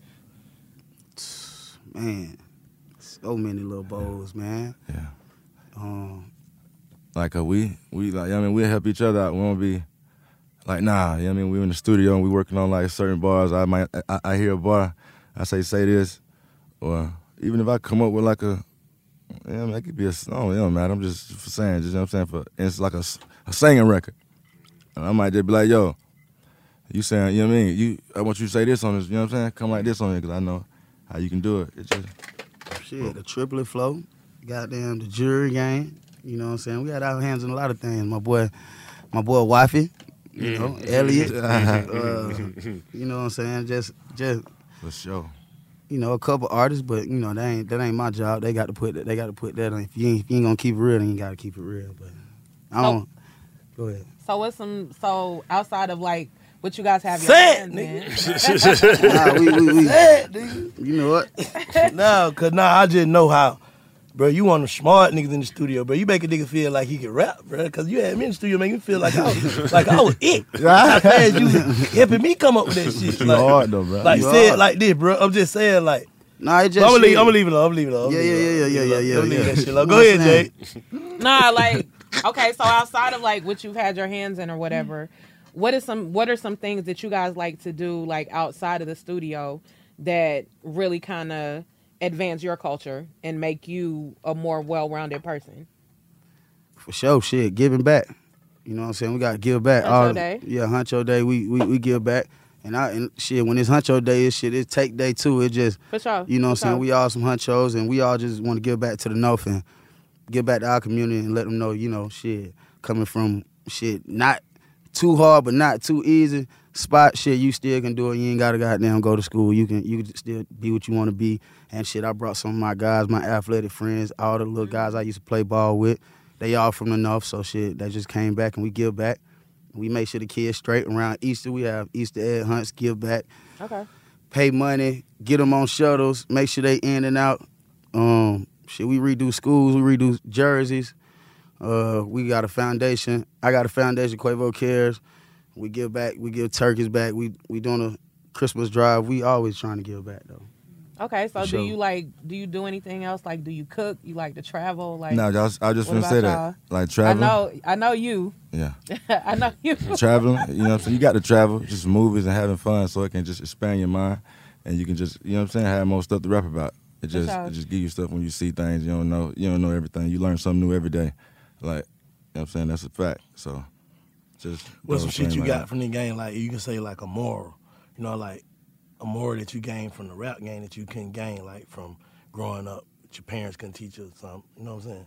Speaker 17: Man, so many little bowls, man.
Speaker 14: Yeah. Like we like, I mean, we'll help each other out. We won't be like, nah, you know what I mean? We in the studio and we working on like certain bars. I hear a bar, I say this, or even if I come up with like a, you know, it could be a song, you know, man. I'm just saying, you know what I'm saying? It's like a singing record. And I might just be like, yo, you saying, you know what I mean? I want you to say this on this, you know what I'm saying? Come like this on it, because I know how you can do it. It's just
Speaker 17: shit, the triplet flow, goddamn the jury game. You know what I'm saying? We got our hands in a lot of things. My boy Wifey, you know, Elliot. You know what I'm saying? Just
Speaker 14: for sure.
Speaker 17: You know, a couple artists, but you know, that ain't my job. They got to put that on. If you ain't gonna keep it real, then you gotta keep it real. But I don't. Go ahead.
Speaker 8: So outside of like what you guys have your
Speaker 18: Sad,
Speaker 8: hands
Speaker 18: nigga.
Speaker 8: in.
Speaker 17: Nah, we
Speaker 18: Sad, nigga.
Speaker 17: You know what?
Speaker 18: No, I just know how, bro, you one of the smart niggas in the studio, bro. You make a nigga feel like he can rap, bro, because you had me in the studio make me feel like I was it. How fast you helping me come up with that shit.
Speaker 14: You hard though, bro.
Speaker 18: Like, say it like this, bro. I'm just saying, like,
Speaker 17: nah, it just
Speaker 18: I'm gonna leave it alone.
Speaker 17: Yeah.
Speaker 18: Leave that shit alone. Go ahead, Jay.
Speaker 8: Nah, like, okay, so outside of like what you've had your hands in or whatever, what are some things that you guys like to do like outside of the studio that really kind of advance your culture and make you a more well-rounded person?
Speaker 17: For sure, shit, giving back. You know what I'm saying? We gotta give back.
Speaker 8: Huncho Day?
Speaker 17: Yeah, Huncho Day. We give back. And shit, when it's Huncho Day, it's take day too. It just,
Speaker 8: For sure.
Speaker 17: you know what I'm
Speaker 8: For
Speaker 17: saying?
Speaker 8: sure.
Speaker 17: We all some hunchos, and we all just want to give back to the North and give back to our community and let them know, you know, shit, coming from shit, not too hard but not too easy spot, shit, you still can do it. You ain't gotta goddamn go to school. You can still be what you want to be. And shit, I brought some of my guys, my athletic friends, all the little guys I used to play ball with. They all from the North, so shit, they just came back and we give back. We make sure the kids straight. Around Easter, we have Easter egg hunts, give back.
Speaker 8: Okay.
Speaker 17: Pay money, get them on shuttles, make sure they in and out. Shit, we redo schools, we redo jerseys. We got a foundation. I got a foundation, Quavo Cares. We give back, we give turkeys back. We doing a Christmas drive. We always trying to give back though.
Speaker 8: Okay, so
Speaker 17: For sure.
Speaker 8: do you do anything else? Like, do you cook? You like to travel? Like,
Speaker 14: No, I just
Speaker 8: what
Speaker 14: gonna
Speaker 8: about
Speaker 14: say
Speaker 8: y'all?
Speaker 14: that. Like traveling.
Speaker 8: I know you.
Speaker 14: Yeah.
Speaker 8: I know you.
Speaker 14: Traveling, you know what I'm saying? You got to travel, just movies and having fun so it can just expand your mind and you can just, you know what I'm saying, have more stuff to rap about. It just give you stuff when you see things you don't know everything. You learn something new every day. Like, you know what I'm saying? That's a fact. So just
Speaker 18: What's some shit you
Speaker 14: like
Speaker 18: got
Speaker 14: that.
Speaker 18: from the game? Like you can say like a moral, you know, like a moral that you gained from the rap game that you couldn't gain like from growing up. That your parents couldn't teach you something. You know what I'm saying?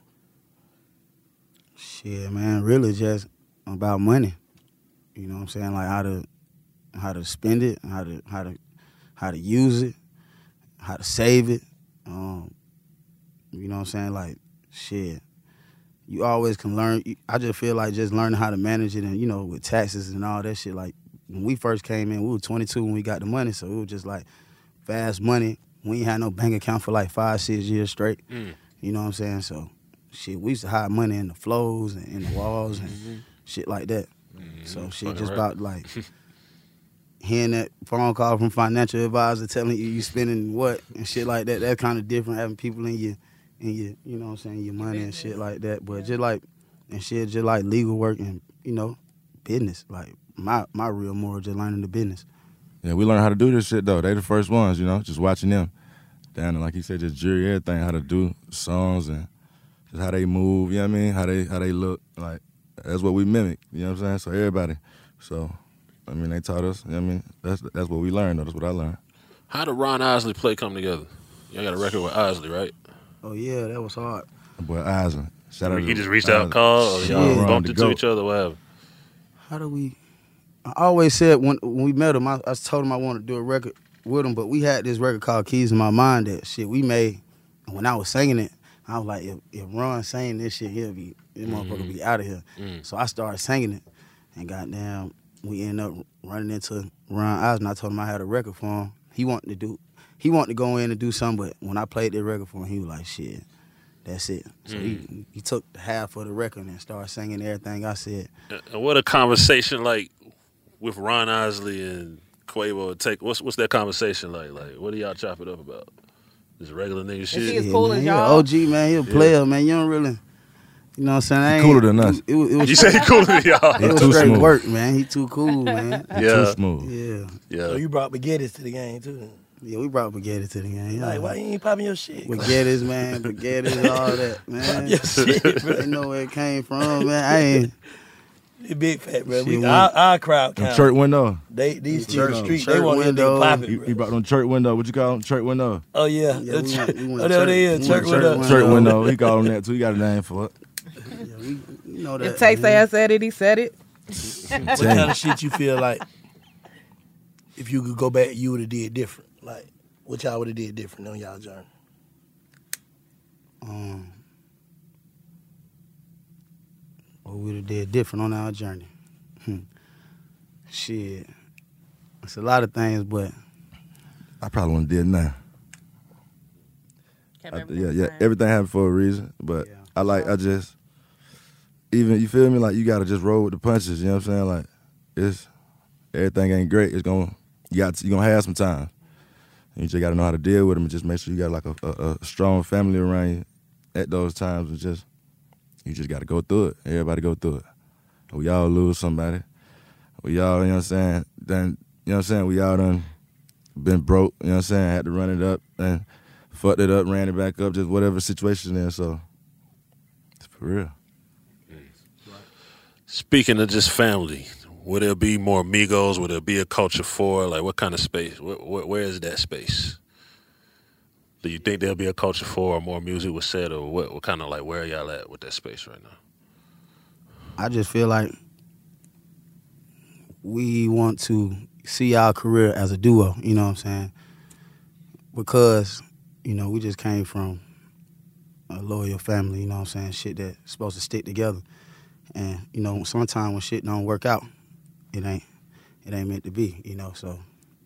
Speaker 17: Shit, man, really just about money. You know what I'm saying? Like how to spend it, how to use it, how to save it. You know what I'm saying? Like, shit. You always can learn. I just feel like just learning how to manage it and, you know, with taxes and all that shit. Like, when we first came in, we were 22 when we got the money, so it was just like fast money. We ain't had no bank account for like 5-6 years straight. You know what I'm saying? So, shit, we used to hide money in the floors and in the walls and shit like that. So, shit,
Speaker 16: Fucking
Speaker 17: just
Speaker 16: right.
Speaker 17: about like hearing that phone call from financial advisor telling you spending what and shit like that. That's kind of different, having people in your, you know what I'm saying, your money and shit like that. But just like, and shit, just like legal work and, you know, business. Like, my real moral just learning the business.
Speaker 14: Yeah, we learned how to do this shit though. They the first ones, you know, just watching them. Down and like he said, just jury everything, how to do songs and just how they move, you know what I mean? How they look. Like, that's what we mimic, you know what I'm saying? So everybody. So, I mean, they taught us, you know what I mean? That's what we learned though. That's what I learned.
Speaker 16: How did Ron Isley play come together? Y'all got a record with Isley, right?
Speaker 17: Oh yeah, that was hard.
Speaker 14: My boy Isley. Shout out
Speaker 16: He
Speaker 14: to
Speaker 16: just reached out,
Speaker 14: Isley.
Speaker 16: called, or y'all
Speaker 14: Ron
Speaker 16: bumped
Speaker 14: the
Speaker 16: into
Speaker 14: GOAT.
Speaker 16: each other, whatever.
Speaker 17: How do we? I always said when we met him, I told him I wanted to do a record with him, but we had this record called Keys in My Mind that shit we made. And when I was singing it, I was like, if Ron sang this shit, this motherfucker be out of here. So I started singing it, and goddamn, we ended up running into Ron Isley. I told him I had a record for him. He wanted to go in and do something, but when I played that record for him, he was like, shit, that's it. So he took half of the record and started singing everything I said.
Speaker 16: And what a conversation like with Ron Isley and Quavo take. What's that conversation like? Like, what do y'all chop it up about? Just regular nigga shit?
Speaker 8: he as cool
Speaker 17: man,
Speaker 8: as
Speaker 17: he
Speaker 8: y'all?
Speaker 17: a OG, man. He a player, man. You don't really, you know what I'm saying? I ain't-
Speaker 14: cooler than us.
Speaker 17: It was
Speaker 16: You say he cooler than y'all?
Speaker 17: It
Speaker 14: He
Speaker 17: was
Speaker 14: too
Speaker 17: straight
Speaker 14: smooth.
Speaker 17: work, man. He too cool, man.
Speaker 14: He
Speaker 16: Yeah.
Speaker 14: too smooth.
Speaker 17: Yeah.
Speaker 18: So you brought Baguettes to the game too. Then.
Speaker 17: Yeah, we brought Baguette to the game.
Speaker 18: Like, why you ain't popping your shit?
Speaker 17: Baguettes, man. Baguettes, all that, man.
Speaker 18: Your shit, bro.
Speaker 17: They know where it came from, man. I ain't.
Speaker 18: You big fat, bro.
Speaker 17: Shit,
Speaker 18: Our crowd
Speaker 14: Them
Speaker 18: count.
Speaker 14: church window.
Speaker 18: These
Speaker 17: Church-
Speaker 18: church street,
Speaker 17: church
Speaker 18: they want them to be
Speaker 17: window.
Speaker 18: popping,
Speaker 14: He
Speaker 18: bro.
Speaker 14: brought them church window. What you call them? Church window.
Speaker 18: Oh yeah,
Speaker 17: Yeah, we went
Speaker 18: oh there they is, church window.
Speaker 14: Church window. He called them that too. He got a name for it.
Speaker 17: Yeah, you know that.
Speaker 8: If Tay say I said it, he said it.
Speaker 18: What kind of shit you feel like if you could go back, you would have did different? Like, what y'all would have did different on y'all journey?
Speaker 17: What we would have did different on our journey. Shit. It's a lot of things, but
Speaker 14: I probably wouldn't did now. Everything happened for a reason. But I just, even, you feel me? Like, you gotta just roll with the punches. You know what I'm saying? Like, it's everything ain't great. It's gonna you gonna have some time. And you just gotta know how to deal with them and just make sure you got like a strong family around you at those times. And just you just gotta go through it. Everybody go through it. We all lose somebody. We all, you know what I'm saying? Then, you know what I'm saying? We all done been broke, you know what I'm saying? Had to run it up. And fucked it up, ran it back up, just whatever situation there. So, it's for real.
Speaker 16: Speaking of just family, will there be more Migos? Will there be a Culture 4? Like, what kind of space? Where is that space? Do you think there'll be a Culture 4 or more music was said, or what kind of, like, where are y'all at with that space right now?
Speaker 17: I just feel like we want to see our career as a duo, you know what I'm saying? Because, you know, we just came from a loyal family, you know what I'm saying? Shit that's supposed to stick together. And, you know, sometimes when shit don't work out, it ain't meant to be, you know, so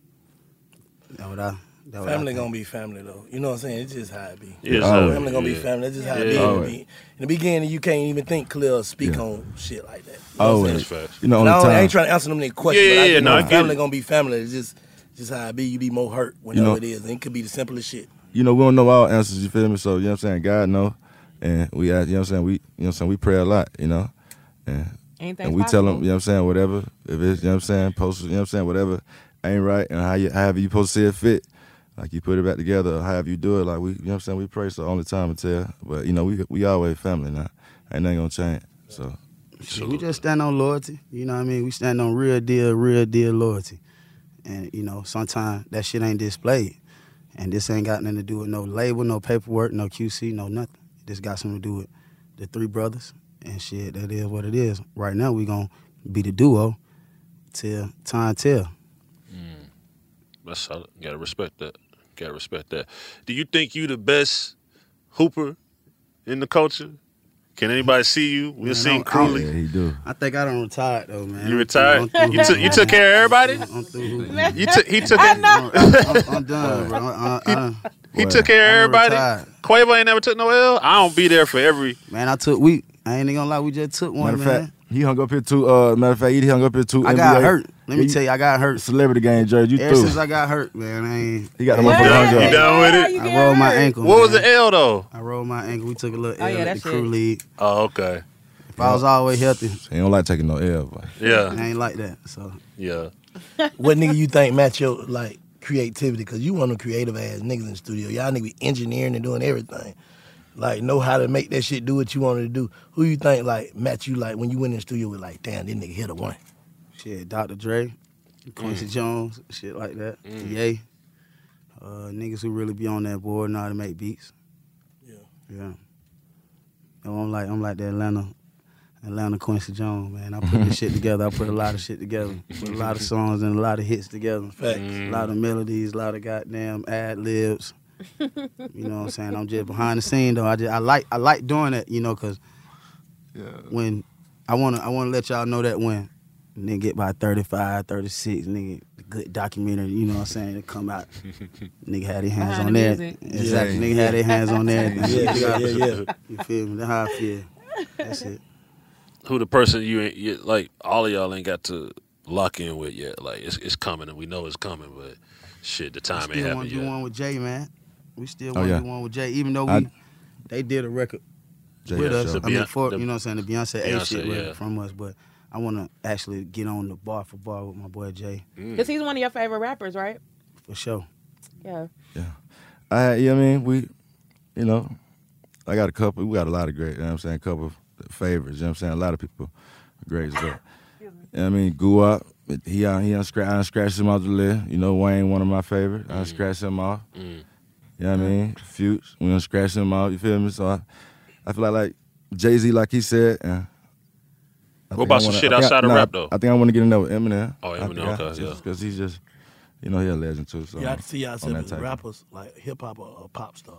Speaker 18: family gonna be family though. You know what I'm saying? It's just how it be.
Speaker 16: Yeah,
Speaker 18: family gonna be family. That's just how it be. In the beginning, you can't even think clear or speak on shit like that. You know what I'm saying?
Speaker 14: You know, I
Speaker 18: ain't trying to answer them any questions.
Speaker 16: No,
Speaker 18: family gonna be family. It's just how it be. You be more hurt whenever it is. And it could be the simplest shit.
Speaker 14: You know, we don't know all answers, you feel me? So, you know what I'm saying? God know. And we ask, you know what I'm saying? We pray a lot, you know? And we tell them, you know what I'm saying, whatever, if it's, you know what I'm saying, post, you know what I'm saying, whatever ain't right, and however you supposed to see it fit, like you put it back together, or however you do it, like we, you know what I'm saying, we pray, so only time to tell. But, you know, we always family now. Ain't nothing gonna change, so.
Speaker 17: We just stand on loyalty, you know what I mean? We stand on real deal loyalty. And, you know, sometimes that shit ain't displayed. And this ain't got nothing to do with no label, no paperwork, no QC, no nothing. This got something to do with the three brothers. And shit, that is what it is. Right now, we gonna be the duo till time tell.
Speaker 16: That's solid. Gotta respect that. Do you think you the best hooper in the culture? Can anybody see you? We'll see Crewley.
Speaker 14: Yeah, he do.
Speaker 17: I think I done retired though, man.
Speaker 16: You retired? You took care of everybody?
Speaker 17: I'm through hooping.
Speaker 16: I'm
Speaker 17: done, bro.
Speaker 16: He took care of everybody? Quavo ain't never took no L? I don't be there for every...
Speaker 17: Man, I ain't gonna lie, we just took one,
Speaker 14: matter of fact, he hung up here too. Matter of fact, he hung up here too.
Speaker 17: I got hurt. Let me tell you, I got hurt.
Speaker 14: Celebrity game, jersey.
Speaker 17: Ever since I got hurt, man,
Speaker 14: He got the motherfucker hung up.
Speaker 16: You done with it?
Speaker 17: I rolled my ankle.
Speaker 16: What was the L though?
Speaker 17: I rolled my ankle. We took a little L at the crew league.
Speaker 16: Oh, okay.
Speaker 17: If I was always healthy.
Speaker 14: He don't like taking no L, but.
Speaker 16: Yeah.
Speaker 17: I ain't like that, so.
Speaker 16: Yeah.
Speaker 18: What nigga you think match your, like, creativity? Because you one of them creative ass niggas in the studio. Y'all niggas be engineering and doing everything. Like, know how to make that shit do what you wanted to do. Who you think, like, match you, like, when you went in the studio with, like, damn, this nigga hit a one?
Speaker 17: Shit, Dr. Dre, Quincy Jones, shit like that. Ye. Niggas who really be on that board know how to make beats. Yeah. I'm like the Atlanta Quincy Jones, man. I put this shit together. I put a lot of shit together. Put a lot of songs and a lot of hits together.
Speaker 18: Facts.
Speaker 17: A lot of melodies, a lot of goddamn ad-libs. You know what I'm saying? I'm just behind the scene though. I like doing that, you know, cause when I wanna let y'all know that when nigga get by 35, 36, nigga, good documentary, you know what I'm saying, to come out. Nigga had their hands on there. Exactly. Nigga had their hands on there.
Speaker 18: Yeah.
Speaker 17: You feel me? That's how I feel. That's it.
Speaker 16: Who the person you like? All of y'all ain't got to lock in with yet. Like it's coming, and we know it's coming, but shit, the time ain't happened yet.
Speaker 17: We still want to do one with Jay, man. We still want to do one with Jay, even though they did a record with us. I mean, you know what I'm saying, the Beyonce shit record from us, but I want to actually get on the bar for bar with my boy Jay.
Speaker 8: Because he's one of your favorite rappers, right?
Speaker 17: For sure.
Speaker 8: Yeah.
Speaker 14: I mean, we got a couple. We got a lot of great. You know what I'm saying, a couple of favorites. You know what I'm saying, a lot of people great as well. I mean, Guap. He unscratched him off the list. You know, Wayne, one of my favorites. I unscratched him off. You know what I mean? Fuchs, we unscratched him off. You feel me? So I feel like Jay-Z, like he said.
Speaker 16: What about some shit outside of rap, though?
Speaker 14: I think I want to get in there with Eminem.
Speaker 16: Oh, Eminem, okay, yeah.
Speaker 14: Because he's just, you know, he's a legend, too. So
Speaker 18: you have to see yourself as rappers, like hip-hop or pop stars.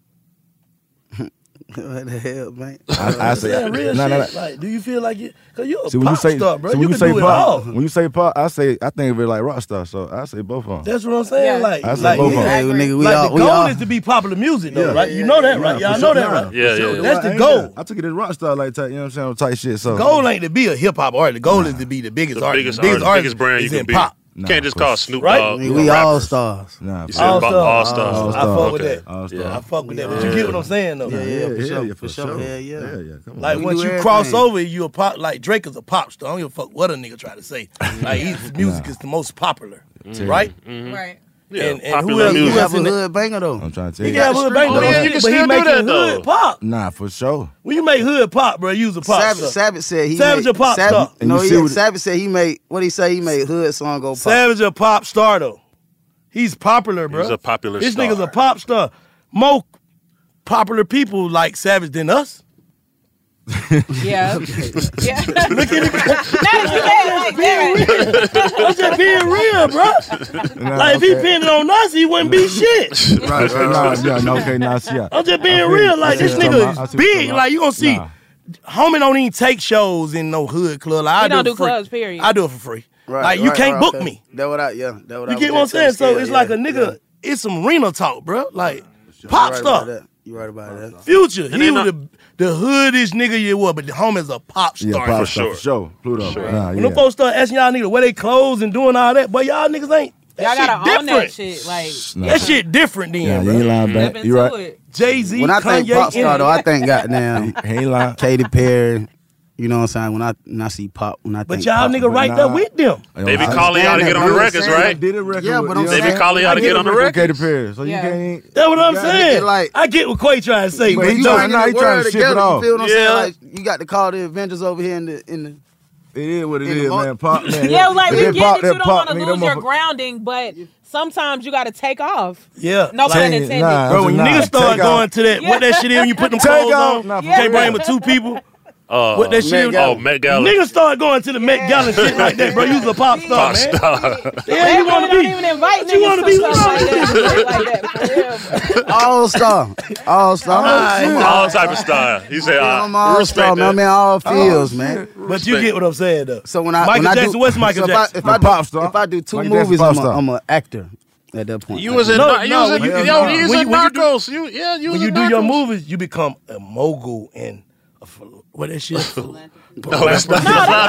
Speaker 17: What the hell, man?
Speaker 14: I say,
Speaker 18: real shit. Like, do you feel like it? Because you're a
Speaker 14: see,
Speaker 18: pop star, bro. You can do it all.
Speaker 14: When you say pop, I think of it like rock star. So I say both of them.
Speaker 18: That's what I'm saying. Like,
Speaker 14: I say both of them.
Speaker 18: The goal is to be popular music, though, right? You know that, right? Y'all know that, right?
Speaker 16: Yeah.
Speaker 18: That's the goal.
Speaker 14: I took it as rock star, like type, you know what I'm saying, type shit. So
Speaker 18: the goal ain't to be a hip hop artist. The goal is to be the biggest artist.
Speaker 16: The biggest brand you can be.
Speaker 18: Pop.
Speaker 16: You can't just call Snoop
Speaker 18: right?
Speaker 16: Dogg.
Speaker 17: We all stars.
Speaker 14: Nah,
Speaker 16: you said all stars.
Speaker 18: I fuck with that.
Speaker 14: Yeah.
Speaker 18: I fuck with that. But you get what I'm saying, though.
Speaker 17: Yeah, for sure. Yeah.
Speaker 14: Come on.
Speaker 18: Like, once you cross over, you a pop. Like, Drake is a pop star. I don't give a fuck what a nigga try to say. Like, his music is the most popular, right?
Speaker 8: Right.
Speaker 16: Yeah,
Speaker 18: and who
Speaker 16: popular
Speaker 18: else?
Speaker 16: music.
Speaker 18: Who else
Speaker 17: Have a
Speaker 18: in that?
Speaker 17: hood banger though.
Speaker 14: I'm trying to tell
Speaker 18: He
Speaker 14: you.
Speaker 18: can have hood banger,
Speaker 16: Oh, yeah, you can
Speaker 18: but
Speaker 16: still
Speaker 18: he
Speaker 16: do
Speaker 18: making
Speaker 16: that, though.
Speaker 18: hood pop.
Speaker 14: Nah, for sure.
Speaker 18: When you make hood pop, bro, use a pop star.
Speaker 17: Savage said he
Speaker 18: Savage
Speaker 17: made,
Speaker 18: a pop
Speaker 17: Savage,
Speaker 18: star.
Speaker 17: No,
Speaker 14: And you see what-
Speaker 17: Savage said he made. What he say? He made hood song go pop.
Speaker 18: Savage a pop star though. He's popular, bro.
Speaker 16: He's a popular
Speaker 18: This
Speaker 16: star.
Speaker 18: nigga's a pop star. More popular people like Savage than us.
Speaker 8: Yeah. Yeah.
Speaker 18: Look at it.
Speaker 8: Like that.
Speaker 18: I'm just being real, bro. Like if he pinned it on us, he wouldn't be shit.
Speaker 14: Right. Okay, now see.
Speaker 18: I'm just being real. Like this nigga is big. Like you gonna see, homie don't even take shows in no hood club. Like,
Speaker 8: He
Speaker 18: I
Speaker 8: don't
Speaker 18: do
Speaker 8: do
Speaker 18: it for free.
Speaker 8: clubs, period.
Speaker 18: I do it for free.
Speaker 17: Right,
Speaker 18: Like you
Speaker 17: right,
Speaker 18: can't
Speaker 17: right,
Speaker 18: book
Speaker 17: okay.
Speaker 18: me.
Speaker 17: That what I yeah. That what I
Speaker 18: You
Speaker 17: was
Speaker 18: get what I'm
Speaker 17: just
Speaker 18: saying? So
Speaker 17: scared,
Speaker 18: it's
Speaker 17: yeah,
Speaker 18: like a nigga. It's some arena talk, bro. Like pop star.
Speaker 17: You right about that.
Speaker 18: Future.
Speaker 16: And
Speaker 18: He
Speaker 16: they
Speaker 18: was the hoodest nigga you were, but the homie's a pop star.
Speaker 14: Yeah, pop
Speaker 16: For
Speaker 14: star,
Speaker 16: sure.
Speaker 14: for sure. Pluto.
Speaker 16: Sure.
Speaker 14: Nah,
Speaker 18: When
Speaker 14: yeah.
Speaker 18: them folks start asking y'all niggas where they clothes and doing all that, but y'all niggas ain't.
Speaker 8: Y'all
Speaker 18: That
Speaker 8: gotta own that
Speaker 18: different.
Speaker 8: shit. Like,
Speaker 18: That shit different then,
Speaker 14: Yeah,
Speaker 18: bro.
Speaker 14: you ain't lying
Speaker 8: step
Speaker 14: back. You
Speaker 8: into
Speaker 14: right.
Speaker 8: it.
Speaker 18: Jay-Z,
Speaker 17: When I think
Speaker 18: Kanye,
Speaker 17: pop star
Speaker 18: and-
Speaker 17: though, I think goddamn
Speaker 14: He ain't lying.
Speaker 17: Katy Perry. You know what I'm saying? When I see pop, when I
Speaker 18: But
Speaker 17: think
Speaker 18: y'all
Speaker 17: pop,
Speaker 18: nigga right there with them.
Speaker 16: They be calling y'all to get on the records, right?
Speaker 14: Did a record
Speaker 17: Yeah,
Speaker 14: with-
Speaker 17: but I'm
Speaker 14: you know
Speaker 16: They
Speaker 14: what
Speaker 16: be
Speaker 14: I'm
Speaker 16: calling y'all to
Speaker 14: saying?
Speaker 16: get on the
Speaker 14: I did a record
Speaker 16: records.
Speaker 14: with Katy Perry, so you
Speaker 8: Yeah.
Speaker 14: can't.
Speaker 18: That's what I'm
Speaker 17: gotta
Speaker 18: saying.
Speaker 17: get like-
Speaker 18: I get what Quay trying to say,
Speaker 14: But
Speaker 18: but
Speaker 14: he
Speaker 18: he
Speaker 14: trying-
Speaker 18: don't.
Speaker 14: nah, he trying to ship it off.
Speaker 17: You feel what I'm
Speaker 16: Yeah.
Speaker 17: saying? Like you got to call the Avengers over here in the.
Speaker 14: It is what it
Speaker 17: In the
Speaker 14: is,
Speaker 17: mo-
Speaker 14: man. Pop, man.
Speaker 8: Yeah, like we
Speaker 14: That
Speaker 8: get
Speaker 14: pop,
Speaker 8: that you don't
Speaker 14: pop,
Speaker 8: want to
Speaker 14: nigga,
Speaker 8: lose
Speaker 14: that
Speaker 8: your
Speaker 14: motherfucker-
Speaker 8: grounding, but sometimes you got to take off.
Speaker 18: Yeah.
Speaker 8: No pun
Speaker 14: Take-
Speaker 8: intended.
Speaker 14: nah.
Speaker 18: Bro, when
Speaker 14: Nah,
Speaker 18: niggas start
Speaker 14: take
Speaker 18: going
Speaker 14: out.
Speaker 18: to that, what that shit is when you put them
Speaker 14: Take
Speaker 18: clothes
Speaker 14: out.
Speaker 18: on,
Speaker 14: Nah,
Speaker 18: you
Speaker 14: for
Speaker 18: can't bring
Speaker 14: real.
Speaker 18: with two people.
Speaker 16: What
Speaker 18: What that shit?
Speaker 16: Met Gala.
Speaker 18: Niggas start going to the Met Gala shit like that, bro. You's a pop star,
Speaker 16: Pop
Speaker 18: man.
Speaker 16: star.
Speaker 18: Yeah, you want to
Speaker 8: don't
Speaker 18: be.
Speaker 8: even invite
Speaker 18: What you
Speaker 8: niggas
Speaker 18: wanna
Speaker 8: to
Speaker 18: be?
Speaker 8: stuff like that. For real.
Speaker 17: All star. All star.
Speaker 16: All type of style. He said,
Speaker 17: I'm
Speaker 16: I
Speaker 17: all
Speaker 16: respect
Speaker 17: star, man. I
Speaker 16: that.
Speaker 17: mean, all fields, man.
Speaker 18: But you get what I'm saying, though.
Speaker 17: So when I
Speaker 18: Michael
Speaker 17: when I
Speaker 18: Jackson,
Speaker 17: do,
Speaker 18: what's Michael
Speaker 17: so
Speaker 18: Jackson?
Speaker 17: If I do two
Speaker 14: Michael Jackson
Speaker 17: movies,
Speaker 14: pop star.
Speaker 17: I'm an actor at that point.
Speaker 16: You was in,
Speaker 18: No,
Speaker 16: you
Speaker 18: no,
Speaker 16: was in,
Speaker 18: when you-
Speaker 16: yo, he was
Speaker 18: when
Speaker 16: in
Speaker 18: you- when you do-
Speaker 16: Narcos. You was
Speaker 18: When you
Speaker 16: in
Speaker 18: do your
Speaker 16: Narcos.
Speaker 18: movies, you become a mogul and what that shit?
Speaker 16: No, that's not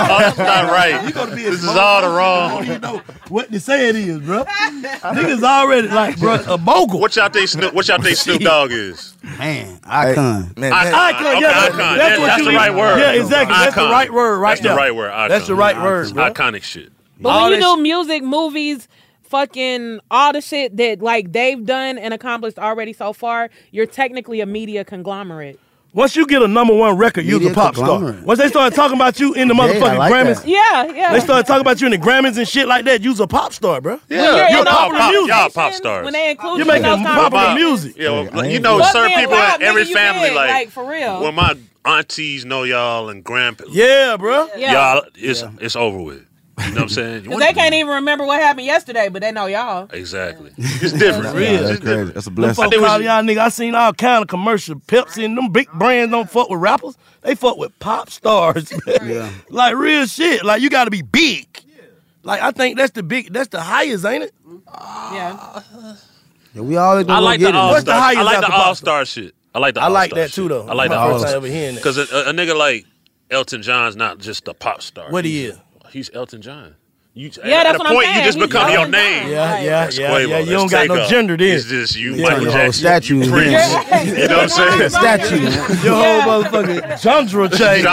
Speaker 16: right.
Speaker 18: You gonna be
Speaker 16: This is all the
Speaker 18: I
Speaker 16: wrong.
Speaker 18: don't even know what to say it is, bro. Niggas already like, bro, a mogul.
Speaker 16: What y'all think Snoop Dogg is?
Speaker 17: Man, icon.
Speaker 14: Man,
Speaker 18: Icon,
Speaker 16: Okay,
Speaker 18: yeah,
Speaker 16: icon.
Speaker 18: that's what
Speaker 16: That's
Speaker 18: you
Speaker 16: the
Speaker 18: need.
Speaker 16: right word.
Speaker 18: Yeah, exactly. That's the
Speaker 16: Icon.
Speaker 18: right word right
Speaker 16: That's
Speaker 18: there.
Speaker 16: the right word. Icon.
Speaker 18: That's the right word, bro.
Speaker 16: Iconic shit.
Speaker 8: But
Speaker 18: All
Speaker 8: when you
Speaker 18: that
Speaker 8: do music, movies, fucking all the shit that like they've done and accomplished already so far, you're technically a media conglomerate.
Speaker 18: Once you get a #1 record, you're a
Speaker 17: Media
Speaker 18: pop star.
Speaker 17: conglomerate.
Speaker 18: Once they start talking about you in the
Speaker 17: Yeah, I
Speaker 18: motherfucking
Speaker 17: like
Speaker 18: Grammys,
Speaker 17: that.
Speaker 8: Yeah.
Speaker 18: they start talking about you in the Grammys and shit like that, you's a pop star, bro.
Speaker 8: When
Speaker 16: Yeah,
Speaker 8: you're
Speaker 18: you're
Speaker 8: in those
Speaker 18: popular music.
Speaker 16: Y'all pop
Speaker 8: conversations,
Speaker 16: stars.
Speaker 8: when they include
Speaker 18: You're
Speaker 8: you in
Speaker 18: making
Speaker 8: those
Speaker 18: popular
Speaker 8: conversations.
Speaker 18: music.
Speaker 16: Yeah, well,
Speaker 14: I
Speaker 16: you
Speaker 14: ain't-
Speaker 16: know,
Speaker 8: Fuck
Speaker 16: certain
Speaker 8: being
Speaker 16: people
Speaker 8: wild,
Speaker 16: in every
Speaker 8: nigga, you
Speaker 16: family,
Speaker 8: big, like, for real.
Speaker 16: when my aunties know y'all and grandparents,
Speaker 18: Yeah, bro.
Speaker 8: Yeah.
Speaker 16: y'all, it's over with. You know what I'm saying?
Speaker 8: Because they can't even remember what happened yesterday, but they know y'all.
Speaker 16: Exactly. It's different.
Speaker 18: Real.
Speaker 16: It's
Speaker 14: That's
Speaker 16: different.
Speaker 14: crazy. That's a
Speaker 18: Them
Speaker 14: blessing.
Speaker 18: folks call y'all nigga. I seen all kind of commercial. Pepsi and them big brands don't fuck with rappers. They fuck with pop stars.
Speaker 17: Yeah.
Speaker 18: Like real shit. Like you got to be big. Like I think that's the highest, ain't it?
Speaker 8: Yeah.
Speaker 17: Yeah, we always
Speaker 16: I
Speaker 17: gonna
Speaker 16: like
Speaker 17: get
Speaker 16: the
Speaker 17: it.
Speaker 16: all
Speaker 18: What's the
Speaker 16: star.
Speaker 18: highest
Speaker 16: I like
Speaker 18: after
Speaker 16: the
Speaker 18: pop
Speaker 16: all star shit. I like the
Speaker 18: I like
Speaker 16: all-star
Speaker 18: that too,
Speaker 16: shit.
Speaker 18: though.
Speaker 16: I like the
Speaker 18: My first
Speaker 16: all
Speaker 18: time
Speaker 16: star
Speaker 18: ever hearing that.
Speaker 16: because a nigga like Elton John's not just a pop star.
Speaker 18: What he is?
Speaker 16: He's Elton John. You,
Speaker 8: Yeah,
Speaker 16: at
Speaker 8: that's
Speaker 16: a
Speaker 8: what I'm
Speaker 16: point,
Speaker 8: saying.
Speaker 16: you just
Speaker 8: He's
Speaker 16: become your
Speaker 8: Elton
Speaker 16: name.
Speaker 8: John.
Speaker 18: Yeah, yeah,
Speaker 16: That's
Speaker 18: yeah,
Speaker 16: Quavo.
Speaker 18: yeah. You
Speaker 16: That's
Speaker 18: don't got no
Speaker 16: Takeoff.
Speaker 18: gender then.
Speaker 16: It's just you,
Speaker 17: Yeah,
Speaker 16: Michael
Speaker 17: the whole
Speaker 16: Jackson.
Speaker 17: statue.
Speaker 16: You Prince.
Speaker 17: Yeah.
Speaker 16: You know what I'm saying?
Speaker 17: Statue, man.
Speaker 18: Your whole motherfucking genre change.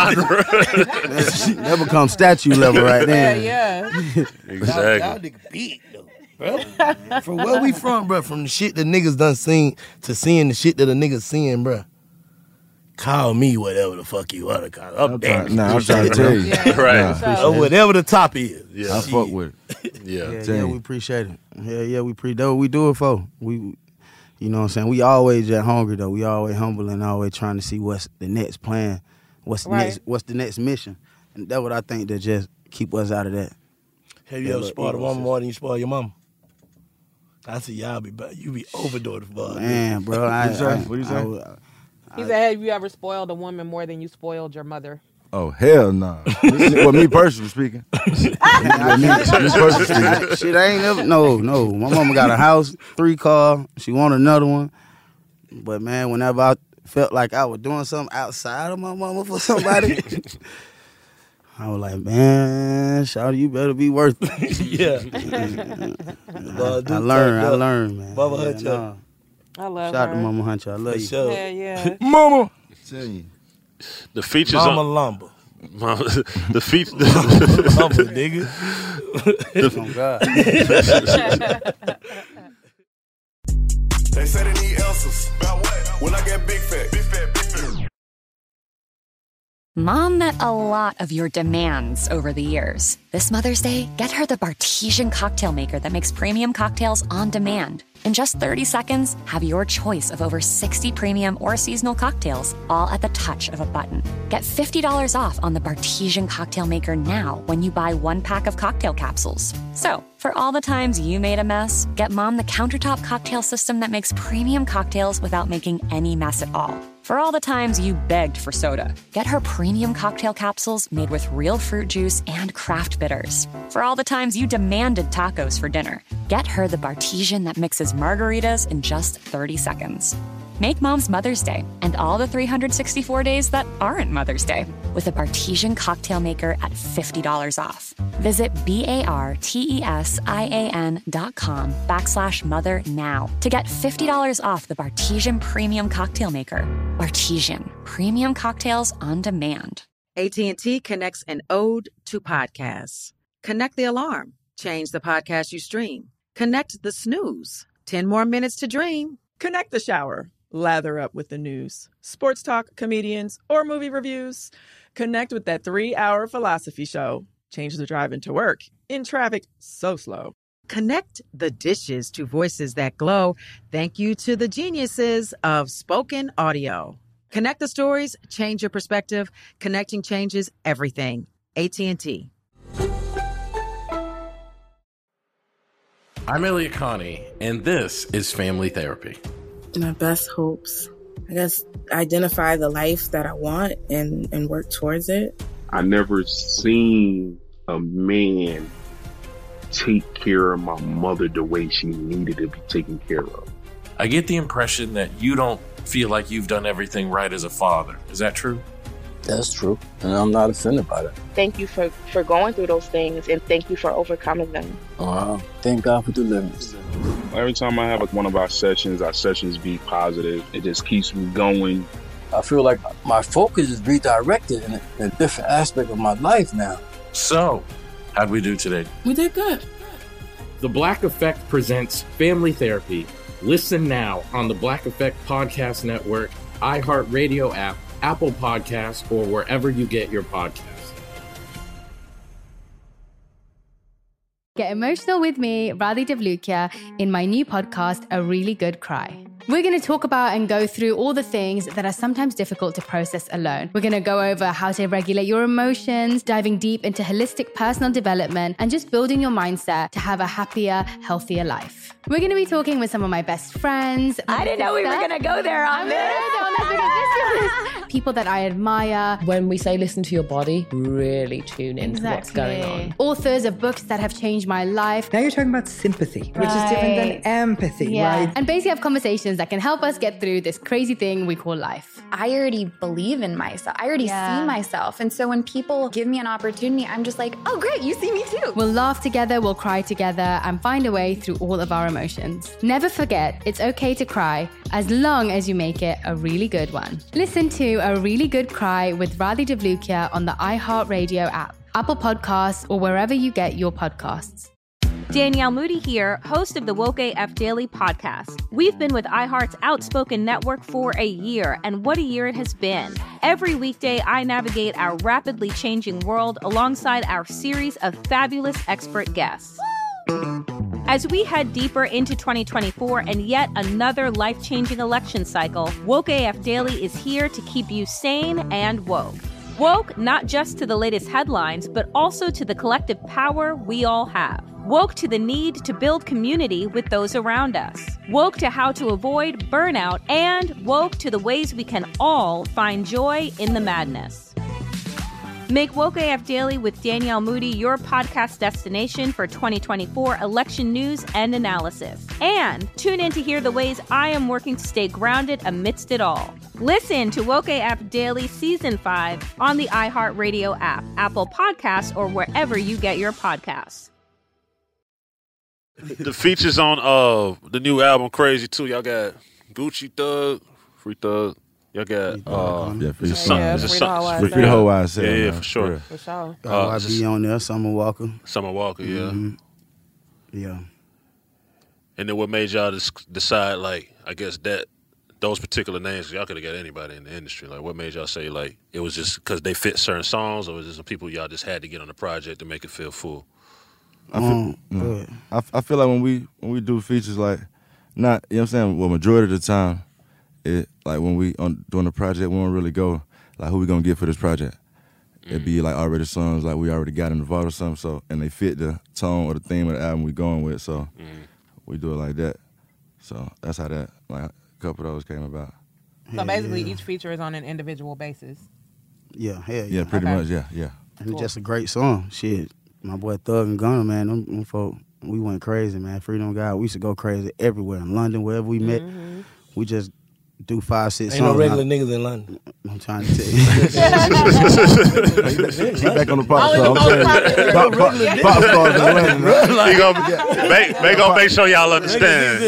Speaker 16: Genre.
Speaker 17: That becomes statue level right there.
Speaker 8: Yeah.
Speaker 16: Exactly.
Speaker 18: Y'all nigga big though, bro. From where we from, bro? From the shit that niggas done seen to seeing the shit that a nigga seeing, bro. Call me whatever the fuck you want to call it. I'm damn.
Speaker 14: Nah, I'm trying to tell you.
Speaker 16: Right.
Speaker 14: Nah,
Speaker 18: Whatever the top is.
Speaker 16: Yeah.
Speaker 14: I fuck with it.
Speaker 16: Yeah.
Speaker 17: Yeah, we appreciate it. Yeah, we that's what we do it for. You know what I'm saying? We always just hungry though. We always humble and always trying to see what's the next plan, what's the next mission, and that's what I think that just keep us out of that.
Speaker 18: Have you ever spoiled a woman more than you spoil your mama? I see y'all you be overdoing it, bud.
Speaker 17: Man, bro,
Speaker 14: What you say?
Speaker 8: He said, have you ever spoiled a woman more than you spoiled your mother?
Speaker 14: Oh, hell no. Well, me personally speaking. me personally speaking.
Speaker 17: Shit, I ain't never. No. My mama got a house, 3 cars. She want another one. But man, whenever I felt like I was doing something outside of my mama for somebody, I was like, man, shawty, you better be worth it.
Speaker 18: Yeah.
Speaker 17: I learned, man.
Speaker 18: Bubba
Speaker 17: Yeah,
Speaker 18: Hutch.
Speaker 17: nah.
Speaker 8: I love
Speaker 17: Shout out
Speaker 8: her.
Speaker 17: to Mama Hunter. I love you.
Speaker 18: Sure.
Speaker 8: Yeah.
Speaker 14: Mama. Tell you.
Speaker 16: The features
Speaker 18: Mama
Speaker 16: on
Speaker 18: Lumber.
Speaker 16: the feature.
Speaker 18: Lumber, nigga.
Speaker 17: Oh, God.
Speaker 13: They say they need answers. About what? When I get big fat. Big fat, big fat.
Speaker 19: Mom met a lot of your demands over the years. This Mother's Day, get her the Bartesian cocktail maker that makes premium cocktails on demand. In just 30 seconds, have your choice of over 60 premium or seasonal cocktails, all at the touch of a button. Get $50 off on the Bartesian cocktail maker now when you buy 1 pack of cocktail capsules. So, for all the times you made a mess, get Mom the countertop cocktail system that makes premium cocktails without making any mess at all. For all the times you begged for soda, get her premium cocktail capsules made with real fruit juice and craft bitters. For all the times you demanded tacos for dinner, get her the Bartesian that mixes margaritas in just 30 seconds. Make Mom's Mother's Day and all the 364 days that aren't Mother's Day with a Bartesian cocktail maker at $50 off. Visit BARTESIAN.com/mother now to get $50 off the Bartesian Premium Cocktail Maker. Bartesian, premium cocktails on demand.
Speaker 2: AT&T connects an ode to podcasts. Connect the alarm. Change the podcast you stream. Connect the snooze. 10 more minutes to dream.
Speaker 3: Connect the shower. Lather up with the news, sports talk, comedians, or movie reviews. Connect with that 3-hour philosophy show. Change the drive into work in traffic so slow.
Speaker 2: Connect the dishes to voices that glow. Thank you to the geniuses of spoken audio. Connect the stories, change your perspective. Connecting changes everything. AT&T.
Speaker 4: I'm Elliot Connie, and this is Family Therapy.
Speaker 23: My best hopes, I guess, identify the life that I want and work towards it.
Speaker 6: I never seen a man take care of my mother the way she needed to be taken care of.
Speaker 4: I get the impression that you don't feel like you've done everything right as a father. Is that true?
Speaker 12: That's true, and I'm not offended by that.
Speaker 5: Thank you for going through those things, and thank you for overcoming them.
Speaker 12: Wow. Thank God for deliverance.
Speaker 6: Every time I have one of our sessions be positive. It just keeps me going.
Speaker 12: I feel like my focus is redirected in a different aspect of my life now.
Speaker 4: So, how'd we do today?
Speaker 23: We did good.
Speaker 4: The Black Effect presents Family Therapy. Listen now on the Black Effect Podcast Network, iHeartRadio app, Apple Podcasts, or wherever you get your podcasts.
Speaker 7: Get emotional with me, Radhi Devlukia, in my new podcast, A Really Good Cry. We're going to talk about and go through all the things that are sometimes difficult to process alone. We're going to go over how to regulate your emotions, diving deep into holistic personal development, and just building your mindset to have a happier, healthier life. We're going to be talking with some of my best friends.
Speaker 22: I didn't know we were going to go there on this.
Speaker 7: People that I admire.
Speaker 9: When we say listen to your body, really tune into what's going on.
Speaker 7: Authors of books that have changed my life.
Speaker 10: Now you're talking about sympathy, which is different than empathy, right?
Speaker 7: And basically have conversations that can help us get through this crazy thing we call life.
Speaker 24: I already believe in myself. I already see myself. And so when people give me an opportunity, I'm just like, oh, great, you see me too.
Speaker 7: We'll laugh together, we'll cry together, and find a way through all of our emotions. Never forget, it's okay to cry as long as you make it a really good one. Listen to A Really Good Cry with Radhi Devlukia on the iHeartRadio app, Apple Podcasts, or wherever you get your podcasts.
Speaker 21: Danielle Moody here, host of the Woke AF Daily podcast. We've been with iHeart's Outspoken Network for a year, and what a year it has been. Every weekday, I navigate our rapidly changing world alongside our series of fabulous expert guests. As we head deeper into 2024 and yet another life-changing election cycle, Woke AF Daily is here to keep you sane and woke. Woke not just to the latest headlines, but also to the collective power we all have. Woke to the need to build community with those around us. Woke to how to avoid burnout, and woke to the ways we can all find joy in the madness. Make Woke AF Daily with Danielle Moody your podcast destination for 2024 election news and analysis. And tune in to hear the ways I am working to stay grounded amidst it all. Listen to Woke AF Daily Season 5 on the iHeartRadio app, Apple Podcasts, or wherever you get your podcasts.
Speaker 16: The features on the new album Crazy too. Y'all got Gucci Thug, Free Thug. Y'all got
Speaker 17: Free
Speaker 16: the whole
Speaker 17: wide set.
Speaker 16: Yeah, for sure.
Speaker 8: For sure.
Speaker 17: YB on there, Summer Walker.
Speaker 16: Summer Walker, yeah.
Speaker 17: Yeah.
Speaker 16: And then what made y'all decide, like, I guess that those particular names, y'all could have got anybody in the industry. Like, what made y'all say, like, it was just because they fit certain songs, or was it some people y'all just had to get on the project to make it feel full?
Speaker 14: I feel like when we do features, like, not, you know what I'm saying, well, majority of the time, it like when we doing the project, we don't really go, like, who we gonna get for this project? It'd be, like, already songs, like, we already got in the vault or something, so, and they fit the tone or the theme of the album we going with, so we do it like that. So that's how that, like, a couple of those came about.
Speaker 8: So basically, each feature is on an individual basis.
Speaker 17: Yeah, hell yeah.
Speaker 14: Yeah, pretty much, yeah.
Speaker 17: And it's just a great song. Shit, my boy Thug and Gunna, man, them folk, we went crazy, man. Freedom God, we used to go crazy everywhere. In London, wherever we met, we just do 5, 6 songs.
Speaker 18: Ain't no regular niggas in London.
Speaker 17: I'm trying to tell you.
Speaker 14: He back on the pop star. Pop stars in London.
Speaker 16: They gonna make sure y'all understand.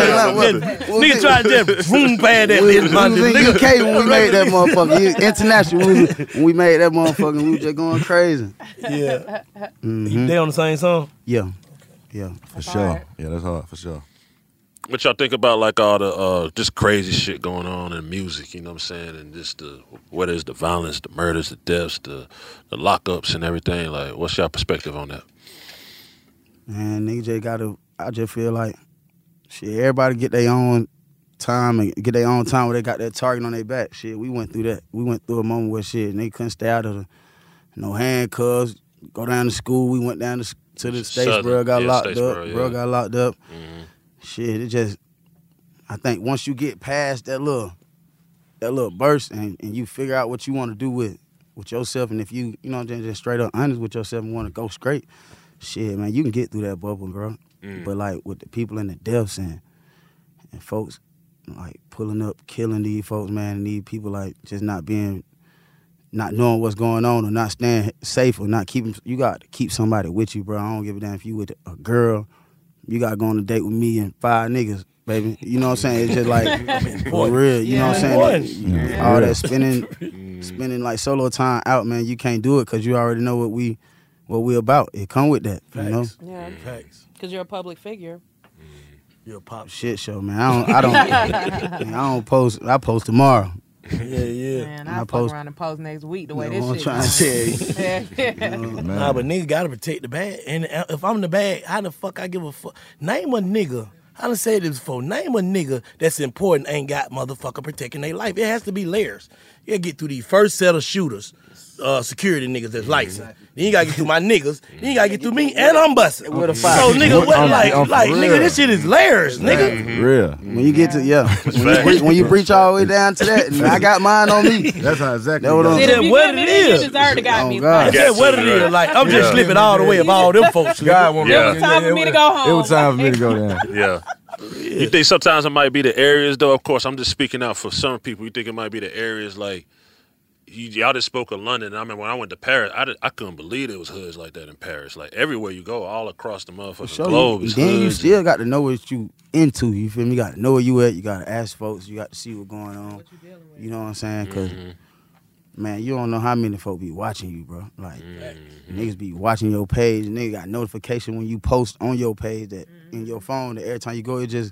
Speaker 18: Nigga try to just boom pad that in London.
Speaker 17: We was in UK when we made that motherfucker. International, when we made that motherfucker, we was just going crazy.
Speaker 18: Yeah. They on the same song?
Speaker 17: Yeah.
Speaker 14: For sure. Yeah, that's hard, for sure.
Speaker 16: What y'all think about, like, all the just crazy shit going on in music, you know what I'm saying? And just whether it's the violence, the murders, the deaths, the lockups and everything. Like, what's y'all perspective on that?
Speaker 17: Man, nigga I just feel like, shit, everybody get their own time and get their own time where they got that target on their back. Shit, we went through that. We went through a moment where shit, and they couldn't stay out of no handcuffs, go down to school. We went down to the States, bro, got locked up. Bro got locked up. Shit, it just, I think once you get past that little burst and you figure out what you want to do with yourself, and if you know, just straight up honest with yourself and want to go straight, shit, man, you can get through that bubble, bro. But like with the people in the deaths and folks like pulling up, killing these folks, man, and these people like just not knowing what's going on or not staying safe or not keeping, you got to keep somebody with you, bro. I don't give a damn if you with a girl. You got to go on a date with me and 5 niggas, baby. You know what I'm saying? It's just like, for real, you know what I'm saying? All that spending like solo time out, man, you can't do it because you already know what we about. It come with that, you know?
Speaker 8: Yeah. Because you're a public figure.
Speaker 17: You're a pop shit show, man. I don't post. I post tomorrow.
Speaker 18: Yeah.
Speaker 8: Man, I fuck around and post next week the way this shit
Speaker 17: trying to tell you.
Speaker 18: Nah, but nigga gotta protect the bag. And if I'm the bag, how the fuck I give a fuck? Name a nigga. I done said this before. Name a nigga that's important ain't got motherfucker protecting their life. It has to be layers. You gotta get through the first set of shooters, security niggas that's licensed. Then you gotta get through my niggas. Then you gotta get through me, and I'm busting. So nigga, what like nigga, this shit is layers, nigga.
Speaker 14: Real.
Speaker 17: When you get to when you breach all the way down to that, and I got mine on me.
Speaker 14: That's how exactly.
Speaker 18: What it is.
Speaker 8: You deserve to got me.
Speaker 17: God.
Speaker 18: That's what it is. Like I'm just slipping all the way of all them folks.
Speaker 14: God want
Speaker 8: It was time for me to go home.
Speaker 14: It was time for me to go down.
Speaker 16: Yeah. You think sometimes it might be the areas, though? Of course, I'm just speaking out for some people. You think it might be the areas like, y'all just spoke of London. I mean, when I went to Paris, I couldn't believe there was hoods like that in Paris. Like, everywhere you go, all across the motherfucking globe is
Speaker 17: then
Speaker 16: hoods.
Speaker 17: you still got to know what you into. You feel me? You got to know where you at. You got to ask folks. You got to see what's going on. You know what I'm saying? Because, man, you don't know how many folk be watching you, bro. Like, niggas be watching your page. Nigga got notification when you post on your page that in your phone that every time you go, you just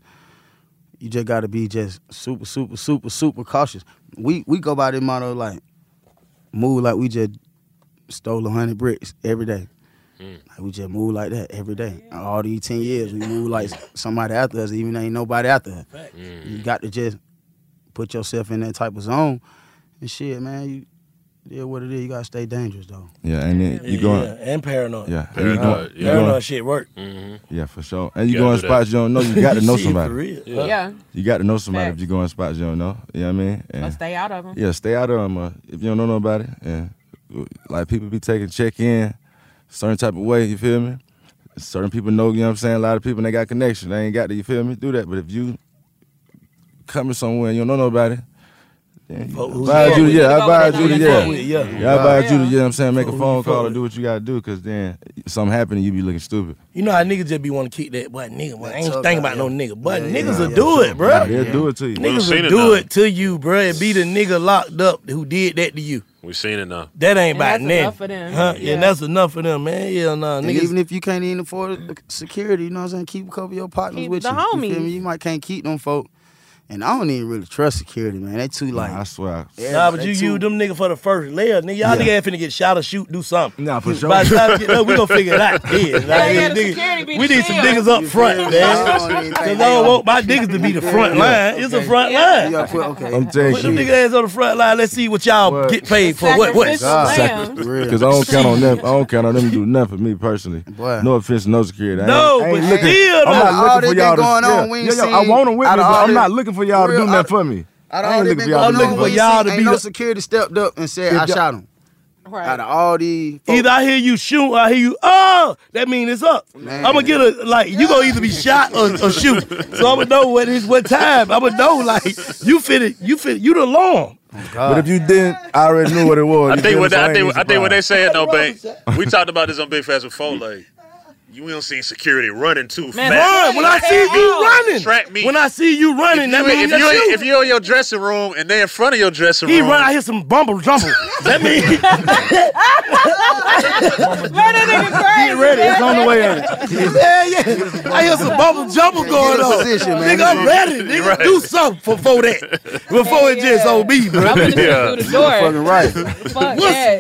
Speaker 17: got to be just super, super, super, super cautious. We go by this motto like, move like we just stole 100 bricks every day. Like we just move like that every day. All these 10 years, we move like somebody after us, even ain't nobody after us. You got to just put yourself in that type of zone. And shit, man, what it is, you got to stay dangerous, though.
Speaker 14: Yeah, and then you going...
Speaker 18: and paranoid.
Speaker 14: Yeah.
Speaker 18: Paranoid shit work.
Speaker 14: Yeah, for sure. And you go in spots you don't know, you got to know somebody.
Speaker 18: For real.
Speaker 8: Yeah.
Speaker 14: You got to know somebody if you go in spots you don't know. You know what I mean?
Speaker 8: So stay out of them.
Speaker 14: Yeah, stay out of them. If you don't know nobody. And like people be taking check-in certain type of way, you feel me? Certain people know, you know what I'm saying? A lot of people, they got connection. They ain't got to, you feel me? Do that. But if you coming somewhere and you don't know nobody, I advise you to, I advise you to, I advise you to, you know what I'm saying, make a phone call or do what you gotta do, cause then something happen and you be looking stupid.
Speaker 18: You know how niggas just be want to keep that, but nigga, I ain't thinking about no nigga, but niggas will do it, bro.
Speaker 14: They'll do it to you.
Speaker 18: Niggas will do it to you, bro, and be the nigga locked up who did that to you.
Speaker 16: We seen it now.
Speaker 18: That ain't about
Speaker 8: that's
Speaker 18: nothing.
Speaker 8: enough for them.
Speaker 18: Huh? Yeah, that's enough for them, man. Yeah, nah,
Speaker 17: And
Speaker 18: niggas.
Speaker 17: even if you can't even afford security, you know what I'm saying, keep a couple of your partners
Speaker 8: Keep
Speaker 17: with
Speaker 8: the
Speaker 17: you. You feel
Speaker 8: homies.
Speaker 17: me? You might can't keep them folk. And I don't even really trust security, man. They too like.
Speaker 14: I swear.
Speaker 18: Nah, but you use them nigga for the first layer. Nigga, y'all nigga ain't finna get shot or shoot, do something.
Speaker 14: Nah, for sure.
Speaker 18: By the time we get up, we gonna figure it out. We need some niggas up front, man. Cause I don't want my niggas to be the front line. It's a front line.
Speaker 14: I'm telling
Speaker 18: Put them
Speaker 14: you.
Speaker 18: niggas ass on the front line. Let's see what y'all get paid for. What?
Speaker 14: Because I don't count on them. I don't count on them to do nothing for me personally. No offense, no security.
Speaker 18: No,
Speaker 14: I ain't
Speaker 18: but
Speaker 14: looking,
Speaker 18: still,
Speaker 14: I'm
Speaker 18: though.
Speaker 14: not looking for y'all to. I want them with me,
Speaker 17: out of
Speaker 14: but
Speaker 17: all
Speaker 14: I'm
Speaker 17: this-
Speaker 14: not looking for y'all to do nothing for me. I ain't looking for y'all to do nothing for me.
Speaker 17: Ain't no security stepped up and said, I shot him.
Speaker 8: Right.
Speaker 17: Out of all these.
Speaker 18: Either I hear you shoot, or I hear you, oh, that mean it's up. I'm gonna get you gonna either be shot or shoot. So I'm gonna know what time. I'm gonna know, like, you the alarm.
Speaker 14: But if you didn't, I already knew what it was.
Speaker 16: I think what they saying though, Bank. We talked about this on Big Fast before, like. You don't see security running too fast.
Speaker 18: Run. When I see you running,
Speaker 16: track me.
Speaker 18: When I see you running, that means
Speaker 16: if you're in your dressing room and they're in front of your dressing room,
Speaker 18: he run. I hear some jumble. That means
Speaker 8: get
Speaker 18: ready. It's on the way. Yeah. I hear some jumble going on.
Speaker 17: Position, man.
Speaker 18: Nigga, I'm ready. Nigga,
Speaker 16: Right.
Speaker 18: do something before that. Before it just on me, bro.
Speaker 8: I'm gonna through the door.
Speaker 17: Fucking right.
Speaker 8: Fuck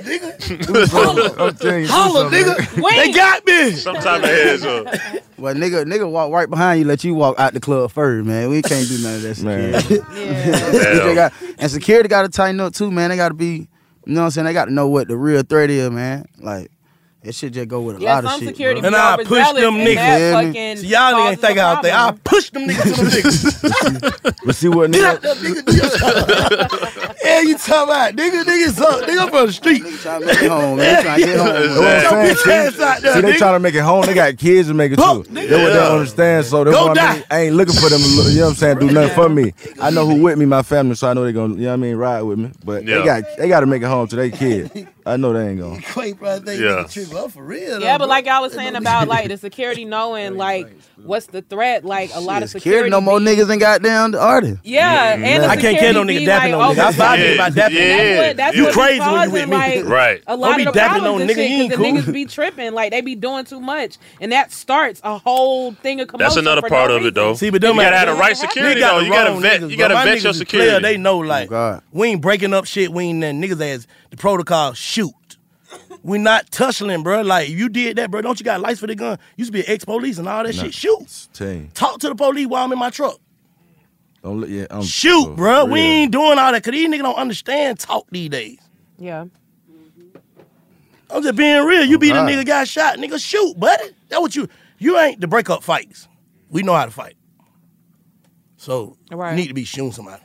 Speaker 8: that.
Speaker 14: I'm telling you.
Speaker 18: Holla, nigga. They got me.
Speaker 16: Sometime the heads up.
Speaker 17: Well, nigga walk right behind you, let you walk out the club first, man. We can't do none of that security. And security got to tighten up too, man. They got to be, you know what I'm saying? They got to know what the real threat is, man. Like, it should just go with a lot of
Speaker 8: some
Speaker 17: shit.
Speaker 8: security
Speaker 17: bro.
Speaker 8: be
Speaker 18: And I push
Speaker 8: overzealous
Speaker 18: them
Speaker 8: and that
Speaker 18: niggas.
Speaker 8: fucking
Speaker 18: See, y'all niggas
Speaker 8: causes
Speaker 18: ain't think
Speaker 8: a
Speaker 18: out there. I
Speaker 8: problem.
Speaker 18: push them niggas to them niggas.
Speaker 14: But see what
Speaker 18: Get out
Speaker 14: nigga,
Speaker 18: there, nigga. Yeah, you talking about niggas up. Nigga from the street.
Speaker 17: Trying to make it home, man. Trying to get home.
Speaker 14: You know what I'm saying?
Speaker 18: Your bitch ass out there,
Speaker 14: See, they
Speaker 18: nigga.
Speaker 14: trying to make it home. They got kids to make it too. They what they understand. So they
Speaker 18: Go
Speaker 14: want
Speaker 18: die.
Speaker 14: I ain't looking for them to, you know what I'm saying, do nothing for me. I know who with me, my family, so I know they gonna, you know what I mean, ride with me. But they got to make it home to their kid. I know they ain't gonna.
Speaker 18: Wait, bro, I think nigga trip up for real.
Speaker 8: Yeah,
Speaker 18: though,
Speaker 8: but
Speaker 18: bro.
Speaker 8: like y'all was saying about like the security knowing like what's the threat, like a lot of
Speaker 17: Security
Speaker 8: security.
Speaker 17: no more niggas than goddamn the artist.
Speaker 8: Yeah, and the
Speaker 18: I can't carry no nigga dapping no nigga. I find nigga about dapping.
Speaker 8: That's
Speaker 18: You
Speaker 8: what
Speaker 18: crazy
Speaker 8: be
Speaker 18: when you
Speaker 8: causing,
Speaker 18: with me.
Speaker 8: like,
Speaker 16: Right.
Speaker 8: a lot
Speaker 18: Don't
Speaker 8: of
Speaker 18: be
Speaker 8: the
Speaker 18: dapping
Speaker 8: problems
Speaker 18: no
Speaker 8: and
Speaker 18: nigga,
Speaker 8: shit,
Speaker 18: you ain't
Speaker 8: 'cause the
Speaker 18: cool.
Speaker 8: niggas be tripping, like they be doing too much, and that starts a whole thing of commotion.
Speaker 16: That's another
Speaker 8: for
Speaker 16: part
Speaker 8: no
Speaker 16: of it,
Speaker 8: reason.
Speaker 16: though.
Speaker 18: See, but
Speaker 16: you
Speaker 18: them
Speaker 16: gotta have
Speaker 18: niggas-
Speaker 16: the right security,
Speaker 18: they got
Speaker 16: though.
Speaker 18: the
Speaker 16: You gotta
Speaker 18: wrong
Speaker 16: vet.
Speaker 18: niggas,
Speaker 16: You gotta
Speaker 18: bro. My
Speaker 16: vet
Speaker 18: niggas
Speaker 16: your
Speaker 18: is
Speaker 16: security.
Speaker 18: player, they know, like,
Speaker 17: God.
Speaker 18: we ain't breaking up shit. We ain't nothing. Niggas as the protocol shoot. We not tussling, bro. Like, you did that, bro. Don't you got lights for the gun? Used to be an ex-police and all that shit. Shoot. Talk to the police while I'm in my truck.
Speaker 14: Don't let
Speaker 18: Shoot, bro. We ain't doing all that because these niggas don't understand talk these days.
Speaker 8: Yeah.
Speaker 18: I'm just being real. You be the nigga got shot. Nigga, shoot, buddy. That what you ain't the break up fights. We know how to fight. So you need to be shooting somebody.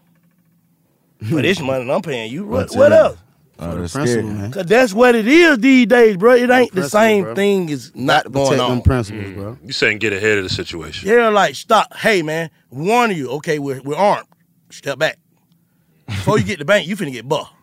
Speaker 18: For this money I'm paying you. What else?
Speaker 14: That's scary, man.
Speaker 18: Cause that's what it is these days, bro. It ain't the same
Speaker 16: bro.
Speaker 18: thing as not going on.
Speaker 17: Them principles, bro.
Speaker 16: You saying get ahead of the situation.
Speaker 18: Yeah, like stop. Hey man, warning you. Okay, we're armed. Step back. Before you get the bank, you finna get bucked.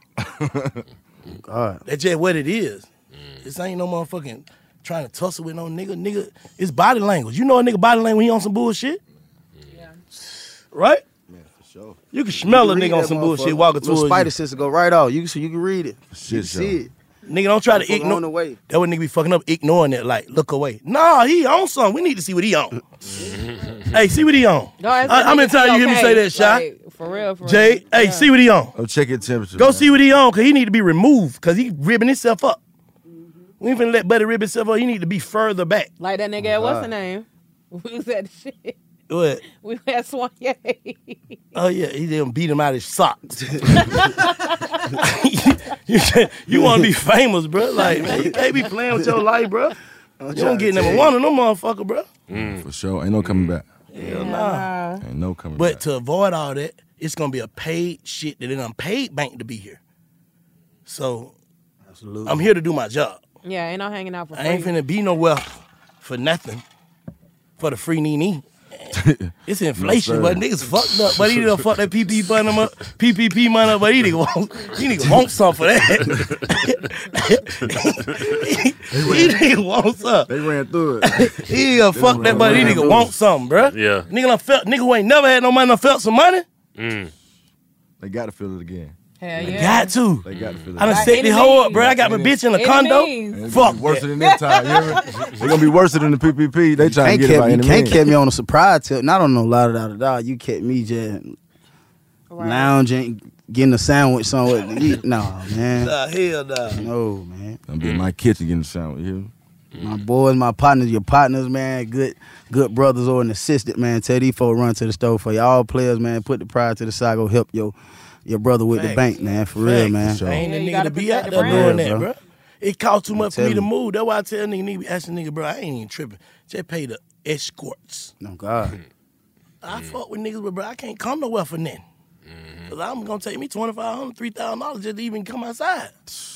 Speaker 17: God.
Speaker 18: That's just what it is. This ain't no motherfucking trying to tussle with no nigga. Nigga, it's body language. You know a nigga body language when he on some bullshit? Yeah. Right?
Speaker 17: Yeah, for sure.
Speaker 18: You can smell a nigga on some bullshit walking towards you.
Speaker 17: Spider sense go right off. You can read it. You can see it.
Speaker 18: Nigga, don't try to
Speaker 17: Motherfucker
Speaker 18: ignore.
Speaker 17: on the way.
Speaker 18: That what nigga be fucking up, ignoring it, like, look away. Nah, he on something. We need to see what he on. Hey, see what he on. How many times you hear me say that, Shy?
Speaker 8: Like, for real.
Speaker 18: Jay, hey, see what he on.
Speaker 14: Oh, check your temperature.
Speaker 18: Go see what he on, because he need to be removed, because he ribbing himself up. We ain't finna let Buddy rib himself up. He need to be further back.
Speaker 8: Like that nigga at what's the name? We was at the shit.
Speaker 18: What?
Speaker 8: We had Swanye.
Speaker 18: Oh, yeah, he didn't beat him out his socks. You want to be famous, bro. Like, man, you can't be playing with your life, bro. You don't get number one of them motherfucker, bro.
Speaker 14: For sure. Ain't no coming back.
Speaker 18: Hell nah.
Speaker 14: Ain't no coming
Speaker 18: But
Speaker 14: back.
Speaker 18: to avoid all that, it's going to be a paid shit that they done paid bank to be here. So,
Speaker 17: Absolutely.
Speaker 18: I'm here to do my job.
Speaker 8: Yeah, ain't no hanging out for free.
Speaker 18: I ain't finna be nowhere for nothing. For the free nee-nee. It's inflation, but niggas fucked up. But he done fucked that PPP money up, but he nigga want something for that. he nigga want something.
Speaker 14: They ran through it.
Speaker 18: He done fucked that, but he nigga want something, bruh.
Speaker 16: Yeah.
Speaker 18: Nigga who ain't never had no money done felt some money.
Speaker 14: They got to feel it again.
Speaker 8: Hell
Speaker 18: They
Speaker 8: yeah.
Speaker 18: got to.
Speaker 14: They got to feel it.
Speaker 18: I done
Speaker 14: again.
Speaker 18: set the hoe up, bruh. I got my bitch in a condo. Fuck
Speaker 14: worse
Speaker 18: that.
Speaker 14: than this time. You hear me? They're gonna be worse than the PPP. They trying to get it by
Speaker 17: You
Speaker 14: any
Speaker 17: can't
Speaker 14: means.
Speaker 17: keep me on a surprise tip. Not on no la-da-da-da-da. You kept me just lounging, getting a sandwich somewhere to eat. No, man.
Speaker 18: Nah, hell nah.
Speaker 17: No, man.
Speaker 14: I'm be in my kitchen getting a sandwich. You hear me?
Speaker 17: My boys, my partners, your partners, man, good brothers or an assistant, man. Tell these folks run to the store for y'all players, man. Put the pride to the side, go help your brother with the bank, man. For real, man.
Speaker 18: I ain't the
Speaker 8: you
Speaker 18: nigga
Speaker 8: gotta
Speaker 18: to be
Speaker 8: protect
Speaker 18: out
Speaker 8: the
Speaker 18: there doing
Speaker 8: brand.
Speaker 18: that,
Speaker 17: Yeah,
Speaker 18: bro. It cost too much for me to
Speaker 17: telling you.
Speaker 18: move. That's why I tell nigga be asking nigga, bro, I ain't even tripping. Just pay the escorts.
Speaker 17: No, God.
Speaker 18: I fuck with niggas, but bro, I can't come nowhere for nothing. Cause I'm gonna take me $2,500, $3,000 just to even come outside.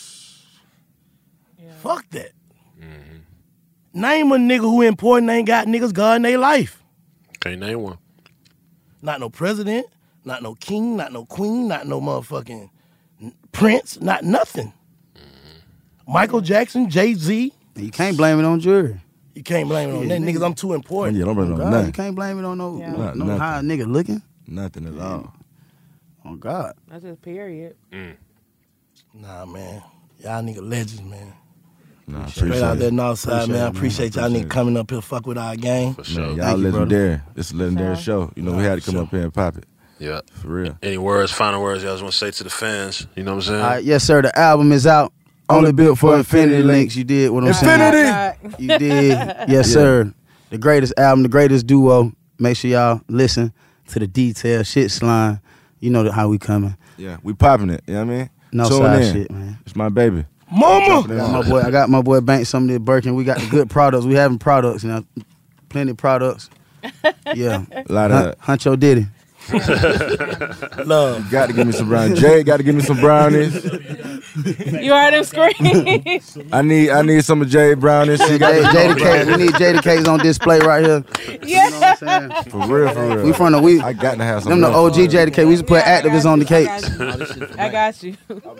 Speaker 18: Fuck that. Name a nigga who important ain't got niggas guarding their life.
Speaker 16: Can't name one.
Speaker 18: Not no president, not no king, not no queen, not no motherfucking prince, not nothing. Michael Jackson, Jay-Z.
Speaker 17: You can't blame it on jury.
Speaker 18: You can't blame it on that. Niggas, I'm too important.
Speaker 14: Yeah, don't blame it on
Speaker 17: God,
Speaker 14: nothing.
Speaker 17: you can't blame it on no
Speaker 14: Nothing.
Speaker 17: how a nigga looking.
Speaker 14: Nothing at all.
Speaker 17: Oh, God.
Speaker 8: That's just period.
Speaker 18: Nah, man. Y'all nigga legends, man.
Speaker 14: Nah,
Speaker 18: Straight out there north side, man. I
Speaker 14: Appreciate
Speaker 18: appreciate y'all niggas coming up here, fuck with our game.
Speaker 16: For sure.
Speaker 14: Man,
Speaker 17: Thank
Speaker 14: y'all
Speaker 17: you, brother.
Speaker 14: legendary. It's a legendary show. You know, we had to come up here and pop it.
Speaker 16: Yeah.
Speaker 14: For real.
Speaker 16: Any words, final words y'all just want to say to the fans? You know what I'm saying?
Speaker 17: All right, yes, sir. The album is out. Only built for Infinity Links. You did what I'm saying. You did. Yes, sir. The greatest album, the greatest duo. Make sure y'all listen to the detail. Shit slime. You know how we coming.
Speaker 14: Yeah, we popping it. You know what I mean?
Speaker 17: No
Speaker 14: Tune
Speaker 17: side
Speaker 14: in.
Speaker 17: shit, man.
Speaker 14: It's my baby.
Speaker 18: Mama!
Speaker 17: I got my boy Banks some of this Birkin. We got the good products. We having products now. Plenty of products. Yeah.
Speaker 14: A lot of
Speaker 17: Huncho Diddy.
Speaker 18: Love.
Speaker 14: You got to give me some brownies. Jay got to give me some brownies.
Speaker 8: You heard him scream.
Speaker 14: I need some of Jay brownies. She got
Speaker 17: Jada Cakes. We need Jada Cakes on display right here.
Speaker 8: Yeah.
Speaker 17: You know what I'm saying?
Speaker 14: For real.
Speaker 17: We from the
Speaker 14: I got to have some.
Speaker 17: them the OG Jada Cakes. We used to put activists on the cakes.
Speaker 8: I got you.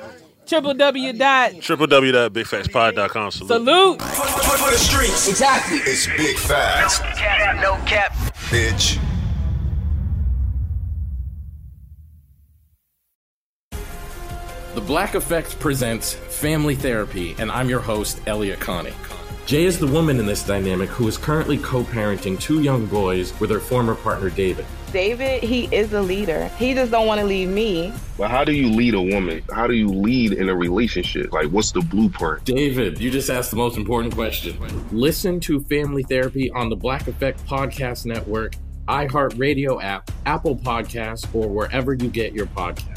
Speaker 16: www.bigfactspod.com.
Speaker 8: Salute.
Speaker 13: For the streets. Exactly. It's Big Facts. No cap. Bitch.
Speaker 4: The Black Effect presents Family Therapy, and I'm your host, Elliot Connie. Jay is the woman in this dynamic who is currently co-parenting 2 young boys with her former partner, David.
Speaker 5: David, he is a leader. He just don't want to leave me.
Speaker 6: But how do you lead a woman? How do you lead in a relationship? Like, what's the blueprint?
Speaker 4: David, you just asked the most important question. Listen to Family Therapy on the Black Effect Podcast Network, iHeartRadio app, Apple Podcasts, or wherever you get your podcasts.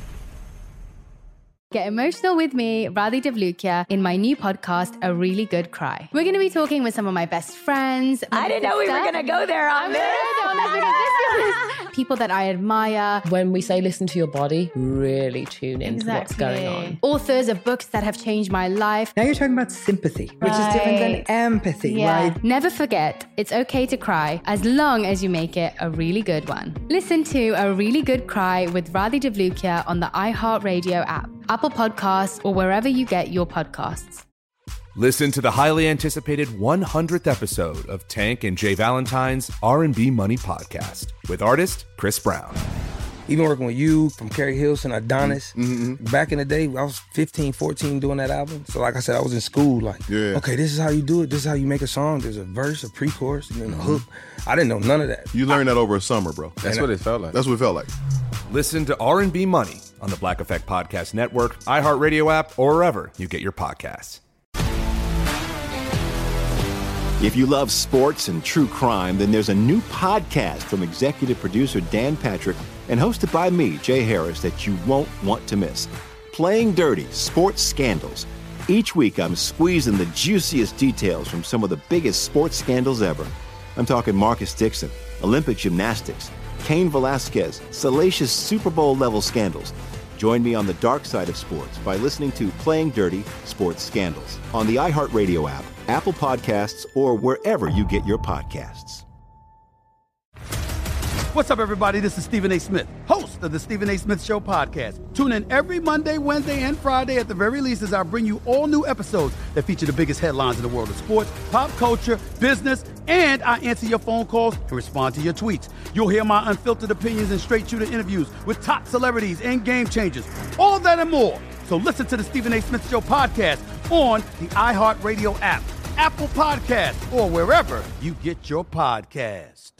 Speaker 7: Get emotional with me, Radhi Devlukia, in my new podcast, A Really Good Cry. We're going to be talking with some of my best friends.
Speaker 22: I didn't know we were going to go there on this.
Speaker 7: People that I admire.
Speaker 9: When we say listen to your body, really tune into what's going on.
Speaker 7: Authors of books that have changed my life.
Speaker 10: Now you're talking about sympathy, which is different than empathy, right?
Speaker 7: Never forget, it's okay to cry as long as you make it a really good one. Listen to A Really Good Cry with Radhi Devlukia on the iHeartRadio app, Apple Podcasts, or wherever you get your podcasts.
Speaker 1: Listen to the highly anticipated 100th episode of Tank and Jay Valentine's R&B Money Podcast with artist Chris Brown.
Speaker 11: Even working with you, from Carrie Hilson, Adonis, back in the day, I was 15, 14 doing that album. So like I said, I was in school like, okay, this is how you do it. This is how you make a song. There's a verse, a pre-chorus, and then a hook. I didn't know none of that.
Speaker 15: You learned that over a summer, bro.
Speaker 1: That's what it felt like.
Speaker 15: That's what it felt like.
Speaker 1: Listen to R&B Money on the Black Effect Podcast Network, iHeartRadio app, or wherever you get your podcasts.
Speaker 20: If you love sports and true crime, then there's a new podcast from executive producer Dan Patrick and hosted by me, Jay Harris, that you won't want to miss. Playing Dirty: Sports Scandals. Each week, I'm squeezing the juiciest details from some of the biggest sports scandals ever. I'm talking Marcus Dixon, Olympic gymnastics, Cain Velasquez, salacious Super Bowl-level scandals. Join me on the dark side of sports by listening to Playing Dirty: Sports Scandals on the iHeartRadio app, Apple Podcasts, or wherever you get your podcasts.
Speaker 2: What's up, everybody? This is Stephen A. Smith, host of the Stephen A. Smith Show podcast. Tune in every Monday, Wednesday, and Friday at the very least as I bring you all new episodes that feature the biggest headlines in the world of sports, pop culture, business, and I answer your phone calls and respond to your tweets. You'll hear my unfiltered opinions and straight-shooter interviews with top celebrities and game changers. All of that and more. So listen to the Stephen A. Smith Show podcast on the iHeartRadio app, Apple Podcasts, or wherever you get your podcasts.